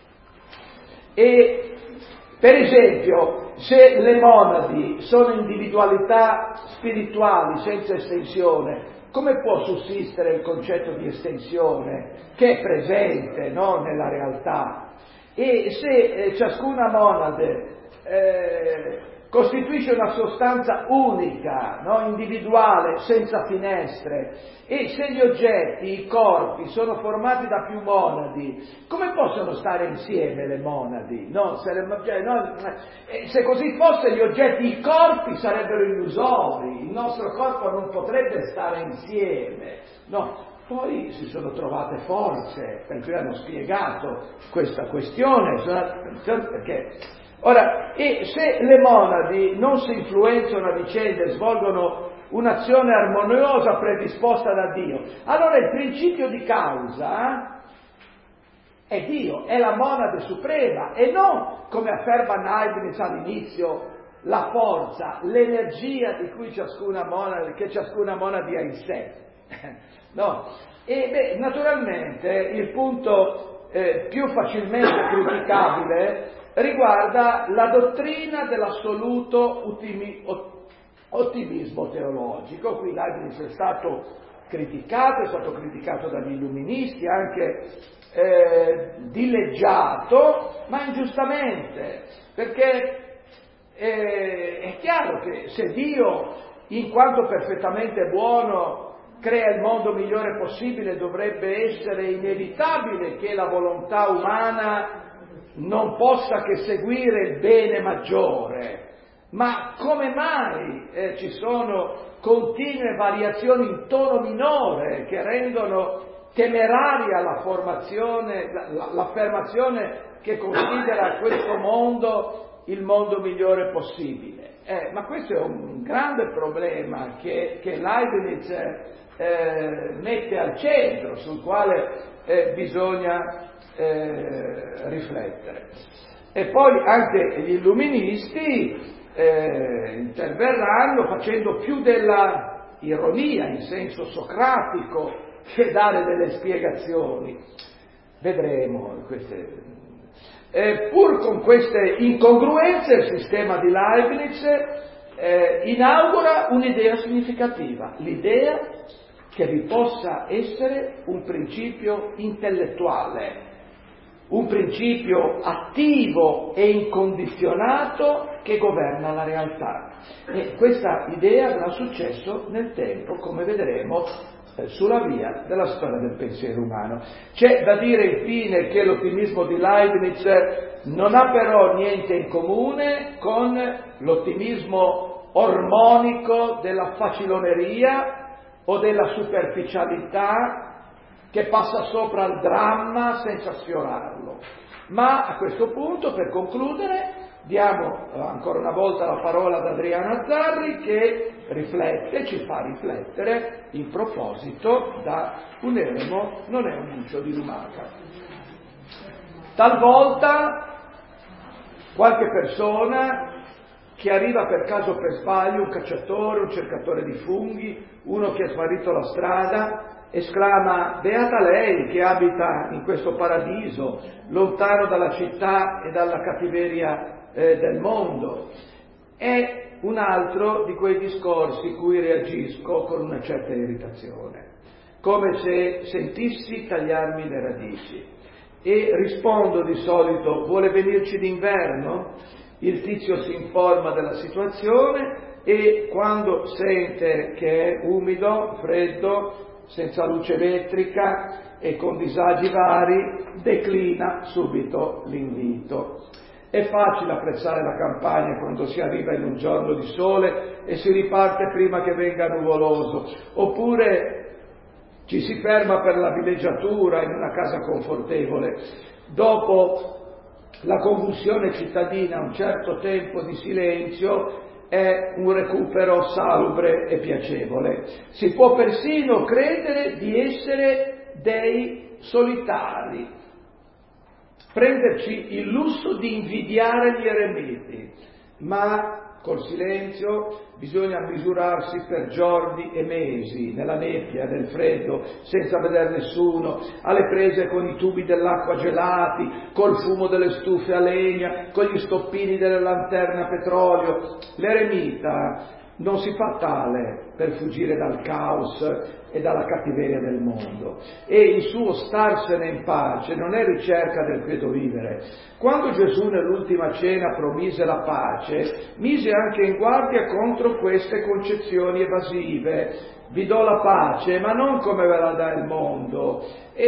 E per esempio, se le monadi sono individualità spirituali senza estensione, come può sussistere il concetto di estensione che è presente, no, nella realtà? E se ciascuna monade costituisce una sostanza unica, no, individuale, senza finestre, e se gli oggetti, i corpi, sono formati da più monadi, come possono stare insieme le monadi? No? Se così fosse, gli oggetti, i corpi sarebbero illusori, il nostro corpo non potrebbe stare insieme, no? Poi si sono trovate forze per cui hanno spiegato questa questione, perché ora, e se le monadi non si influenzano a vicenda e svolgono un'azione armoniosa predisposta da Dio, allora il principio di causa è Dio, è la monade suprema, e non, come afferma Leibniz all'inizio, la forza, l'energia di cui ciascuna monade ha in sé. No? E naturalmente il punto più facilmente criticabile riguarda la dottrina dell'assoluto ottimismo teologico. Qui Leibniz è stato criticato dagli illuministi, anche dileggiato, ma ingiustamente, perché è chiaro che se Dio, in quanto perfettamente buono, crea il mondo migliore possibile, dovrebbe essere inevitabile che la volontà umana non possa che seguire il bene maggiore. Ma come mai ci sono continue variazioni in tono minore che rendono temeraria l'affermazione che considera questo mondo il mondo migliore possibile? Ma questo è un grande problema che Leibniz mette al centro, sul quale bisogna riflettere. E poi anche gli illuministi interverranno facendo più della ironia in senso socratico che dare delle spiegazioni. Vedremo queste. Pur con queste incongruenze, il sistema di Leibniz inaugura un'idea significativa, l'idea che vi possa essere un principio intellettuale, un principio attivo e incondizionato che governa la realtà. E questa idea avrà successo nel tempo, come vedremo sulla via della storia del pensiero umano. C'è da dire infine che l'ottimismo di Leibniz non ha però niente in comune con l'ottimismo ormonico della faciloneria o della superficialità che passa sopra il dramma senza sfiorarlo. Ma a questo punto, per concludere, diamo ancora una volta la parola ad Adriano Azzarri, che ci fa riflettere in proposito da un eremo non è un uscio di lumaca. Talvolta qualche persona che arriva per caso o per sbaglio, un cacciatore, un cercatore di funghi, uno che ha smarrito la strada, esclama: beata lei che abita in questo paradiso, lontano dalla città e dalla cattiveria del mondo. È un altro di quei discorsi cui reagisco con una certa irritazione, come se sentissi tagliarmi le radici, e rispondo di solito: vuole venirci d'inverno? Il tizio si informa della situazione e quando sente che è umido, freddo, senza luce elettrica e con disagi vari, declina subito l'invito. È facile apprezzare la campagna quando si arriva in un giorno di sole e si riparte prima che venga nuvoloso, oppure ci si ferma per la villeggiatura in una casa confortevole. Dopo la convulsione cittadina, un certo tempo di silenzio è un recupero salubre e piacevole. Si può persino credere di essere dei solitari, prenderci il lusso di invidiare gli eremiti, ma col silenzio bisogna misurarsi per giorni e mesi, nella nebbia, nel freddo, senza vedere nessuno, alle prese con i tubi dell'acqua gelati, col fumo delle stufe a legna, con gli stoppini delle lanterne a petrolio. L'eremita non si fa tale per fuggire dal caos e dalla cattiveria del mondo, e il suo starsene in pace non è ricerca del quieto vivere. Quando Gesù nell'ultima cena promise la pace, mise anche in guardia contro queste concezioni evasive. Vi do la pace, ma non come ve la dà il mondo.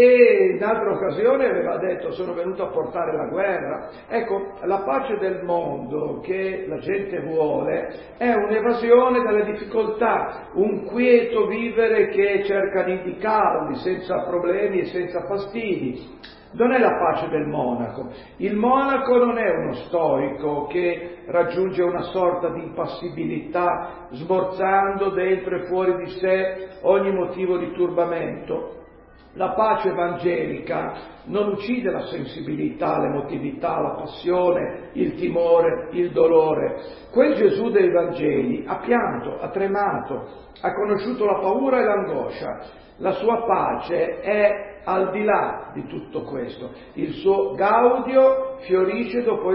E in altra occasione aveva detto: sono venuto a portare la guerra. Ecco, la pace del mondo che la gente vuole è un'evasione dalle difficoltà, un quieto vivere che cerca di indicarli senza problemi e senza fastidi. Non è la pace del monaco. Il monaco non è uno stoico che raggiunge una sorta di impassibilità, smorzando dentro e fuori di sé ogni motivo di turbamento. La pace evangelica non uccide la sensibilità, l'emotività, la passione, il timore, il dolore. Quel Gesù dei Vangeli ha pianto, ha tremato, ha conosciuto la paura e l'angoscia. La sua pace è al di là di tutto questo. Il suo gaudio fiorisce dopo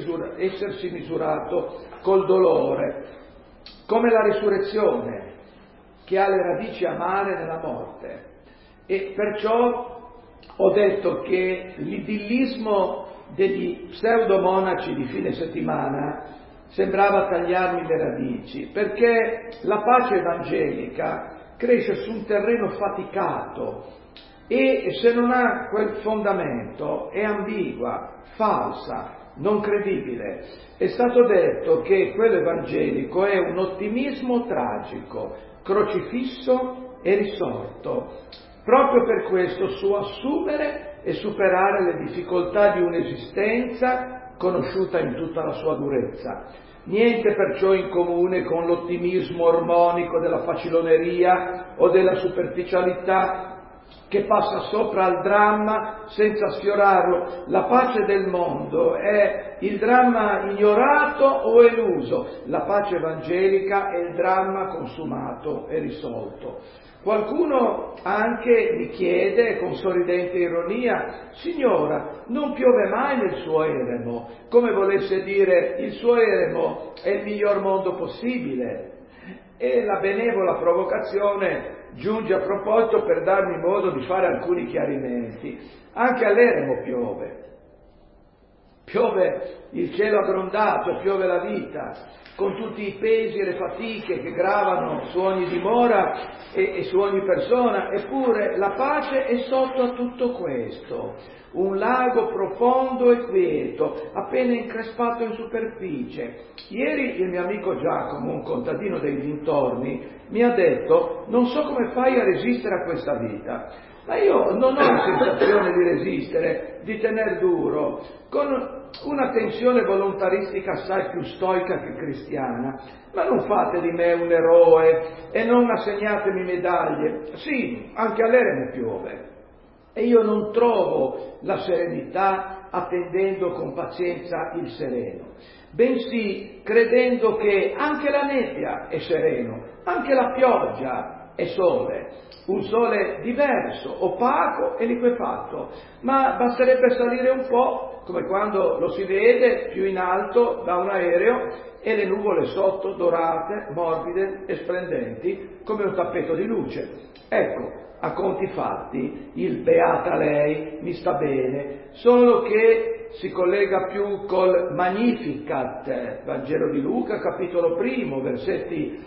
essersi misurato col dolore, come la risurrezione che ha le radici amare nella morte. E perciò ho detto che l'idillismo degli pseudomonaci di fine settimana sembrava tagliarmi le radici, perché la pace evangelica cresce su un terreno faticato e se non ha quel fondamento è ambigua, falsa, non credibile. È stato detto che quello evangelico è un ottimismo tragico, crocifisso e risorto. Proprio per questo suo assumere e superare le difficoltà di un'esistenza conosciuta in tutta la sua durezza. Niente perciò in comune con l'ottimismo ormonico della faciloneria o della superficialità che passa sopra al dramma senza sfiorarlo. La pace del mondo è il dramma ignorato o eluso, la pace evangelica è il dramma consumato e risolto. Qualcuno anche mi chiede con sorridente ironia: signora, non piove mai nel suo eremo, come volesse dire il suo eremo è il miglior mondo possibile. E la benevola provocazione giunge a proposito per darmi modo di fare alcuni chiarimenti. Anche all'eremo piove. Piove il cielo aggrondato, piove la vita, con tutti i pesi e le fatiche che gravano su ogni dimora e su ogni persona. Eppure la pace è sotto a tutto questo, un lago profondo e quieto, appena increspato in superficie. Ieri il mio amico Giacomo, un contadino dei dintorni, mi ha detto: non so come fai a resistere a questa vita. Ma io non ho la sensazione di resistere, di tener duro, con una tensione volontaristica assai più stoica che cristiana. Ma non fate di me un eroe e non assegnatemi medaglie. Sì, anche all'eremo piove. E io non trovo la serenità attendendo con pazienza il sereno, bensì credendo che anche la nebbia è sereno, anche la pioggia è sole, un sole diverso, opaco e liquefatto, ma basterebbe salire un po', come quando lo si vede più in alto da un aereo e le nuvole sotto dorate, morbide e splendenti come un tappeto di luce. Ecco, a conti fatti, il beata lei mi sta bene, solo che si collega più col Magnificat, Vangelo di Luca, capitolo 1, versetti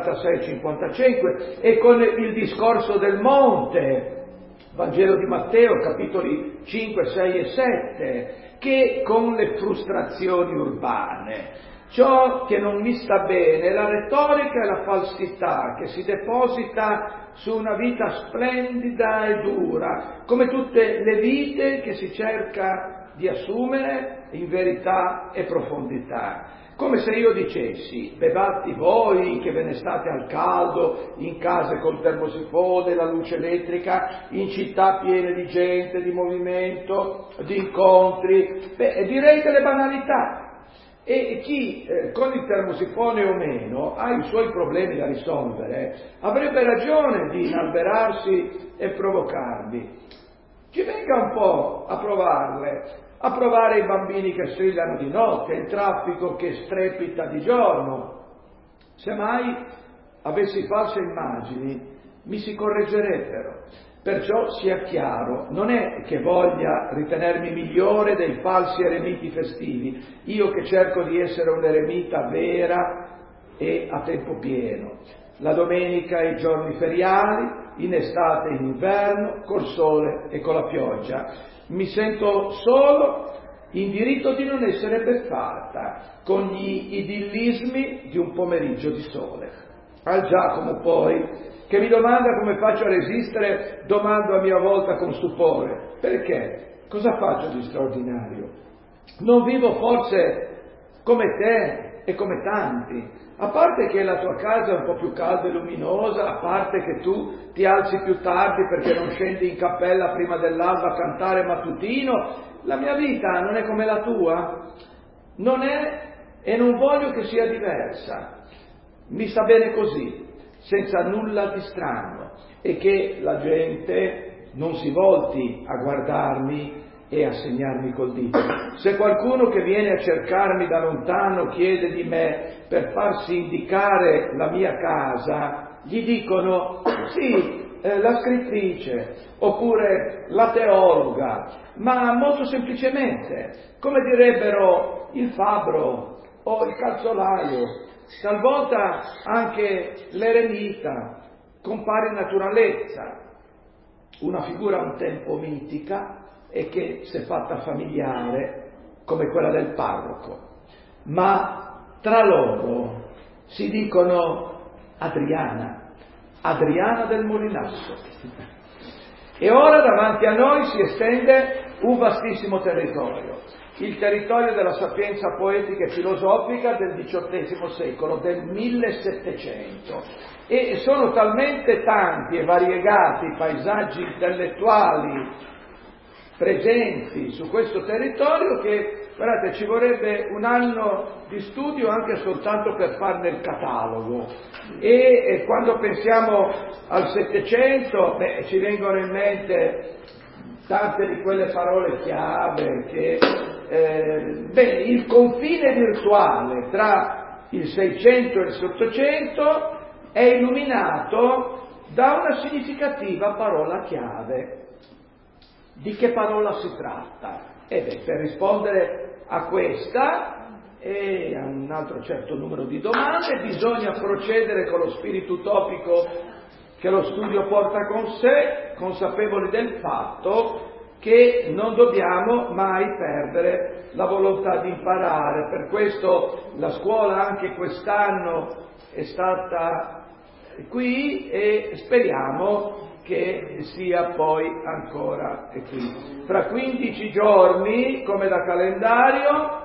46-55, e con il discorso del monte, Vangelo di Matteo, capitoli 5, 6 e 7, che con le frustrazioni urbane. Ciò che non mi sta bene è la retorica e la falsità che si deposita su una vita splendida e dura, come tutte le vite che si cerca di assumere in verità e profondità. Come se io dicessi: bevate voi che ve ne state al caldo, in case col termosifone, la luce elettrica, in città piene di gente, di movimento, di incontri. Direi delle banalità. E chi con il termosifone o meno ha i suoi problemi da risolvere avrebbe ragione di inalberarsi e provocarli. Ci venga un po' a provarle, a provare i bambini che strillano di notte, il traffico che strepita di giorno. Semmai avessi false immagini mi si correggerebbero. Perciò sia chiaro, non è che voglia ritenermi migliore dei falsi eremiti festivi, io che cerco di essere un eremita vera e a tempo pieno. La domenica e i giorni feriali, in estate e in inverno, col sole e con la pioggia. Mi sento solo in diritto di non essere beffata con gli idillismi di un pomeriggio di sole. Al Giacomo poi, che mi domanda come faccio a resistere, domando a mia volta con stupore: perché? Cosa faccio di straordinario? Non vivo forse come te e come tanti? A parte che la tua casa è un po' più calda e luminosa, a parte che tu ti alzi più tardi perché non scendi in cappella prima dell'alba a cantare mattutino, la mia vita non è come la tua? Non è e non voglio che sia diversa. Mi sta bene così, senza nulla di strano, e che la gente non si volti a guardarmi e a segnarmi col dito. Se qualcuno che viene a cercarmi da lontano chiede di me per farsi indicare la mia casa, gli dicono: sì, la scrittrice, oppure la teologa, ma molto semplicemente, come direbbero il fabbro o il calzolaio. Talvolta anche l'eremita, con pari naturalezza, una figura un tempo mitica e che si è fatta familiare come quella del parroco, ma tra loro si dicono Adriana del Molinasso. E ora davanti a noi si estende un vastissimo territorio, il territorio della sapienza poetica e filosofica del XVIII secolo, del 1700, e sono talmente tanti e variegati i paesaggi intellettuali presenti su questo territorio che, guardate, ci vorrebbe un anno di studio anche soltanto per farne il catalogo. E quando pensiamo al Settecento, ci vengono in mente tante di quelle parole chiave che il confine virtuale tra il Seicento e il Settecento è illuminato da una significativa parola chiave. Di che parola si tratta? Per rispondere a questa e a un altro certo numero di domande bisogna procedere con lo spirito utopico che lo studio porta con sé, consapevoli del fatto che non dobbiamo mai perdere la volontà di imparare. Per questo la scuola anche quest'anno è stata qui e speriamo che sia poi ancora qui. Fra 15 giorni, come da calendario,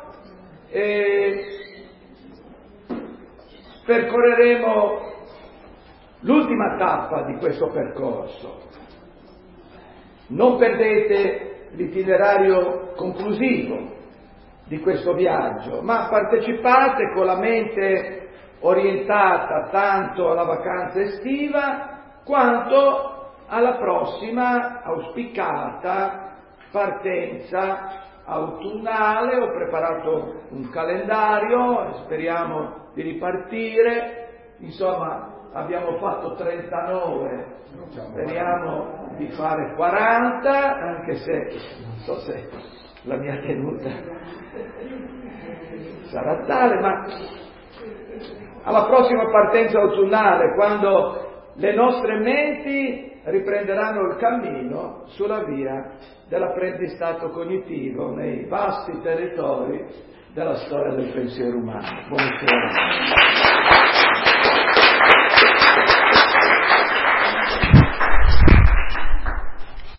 percorreremo l'ultima tappa di questo percorso. Non perdete l'itinerario conclusivo di questo viaggio, ma partecipate con la mente orientata tanto alla vacanza estiva quanto alla prossima auspicata partenza autunnale. Ho preparato un calendario e speriamo di ripartire. Insomma, abbiamo fatto 39, speriamo di fare 40, anche se non so se la mia tenuta sarà tale, ma alla prossima partenza autunnale, quando le nostre menti riprenderanno il cammino sulla via dell'apprendistato cognitivo nei vasti territori della storia del pensiero umano. Buonasera.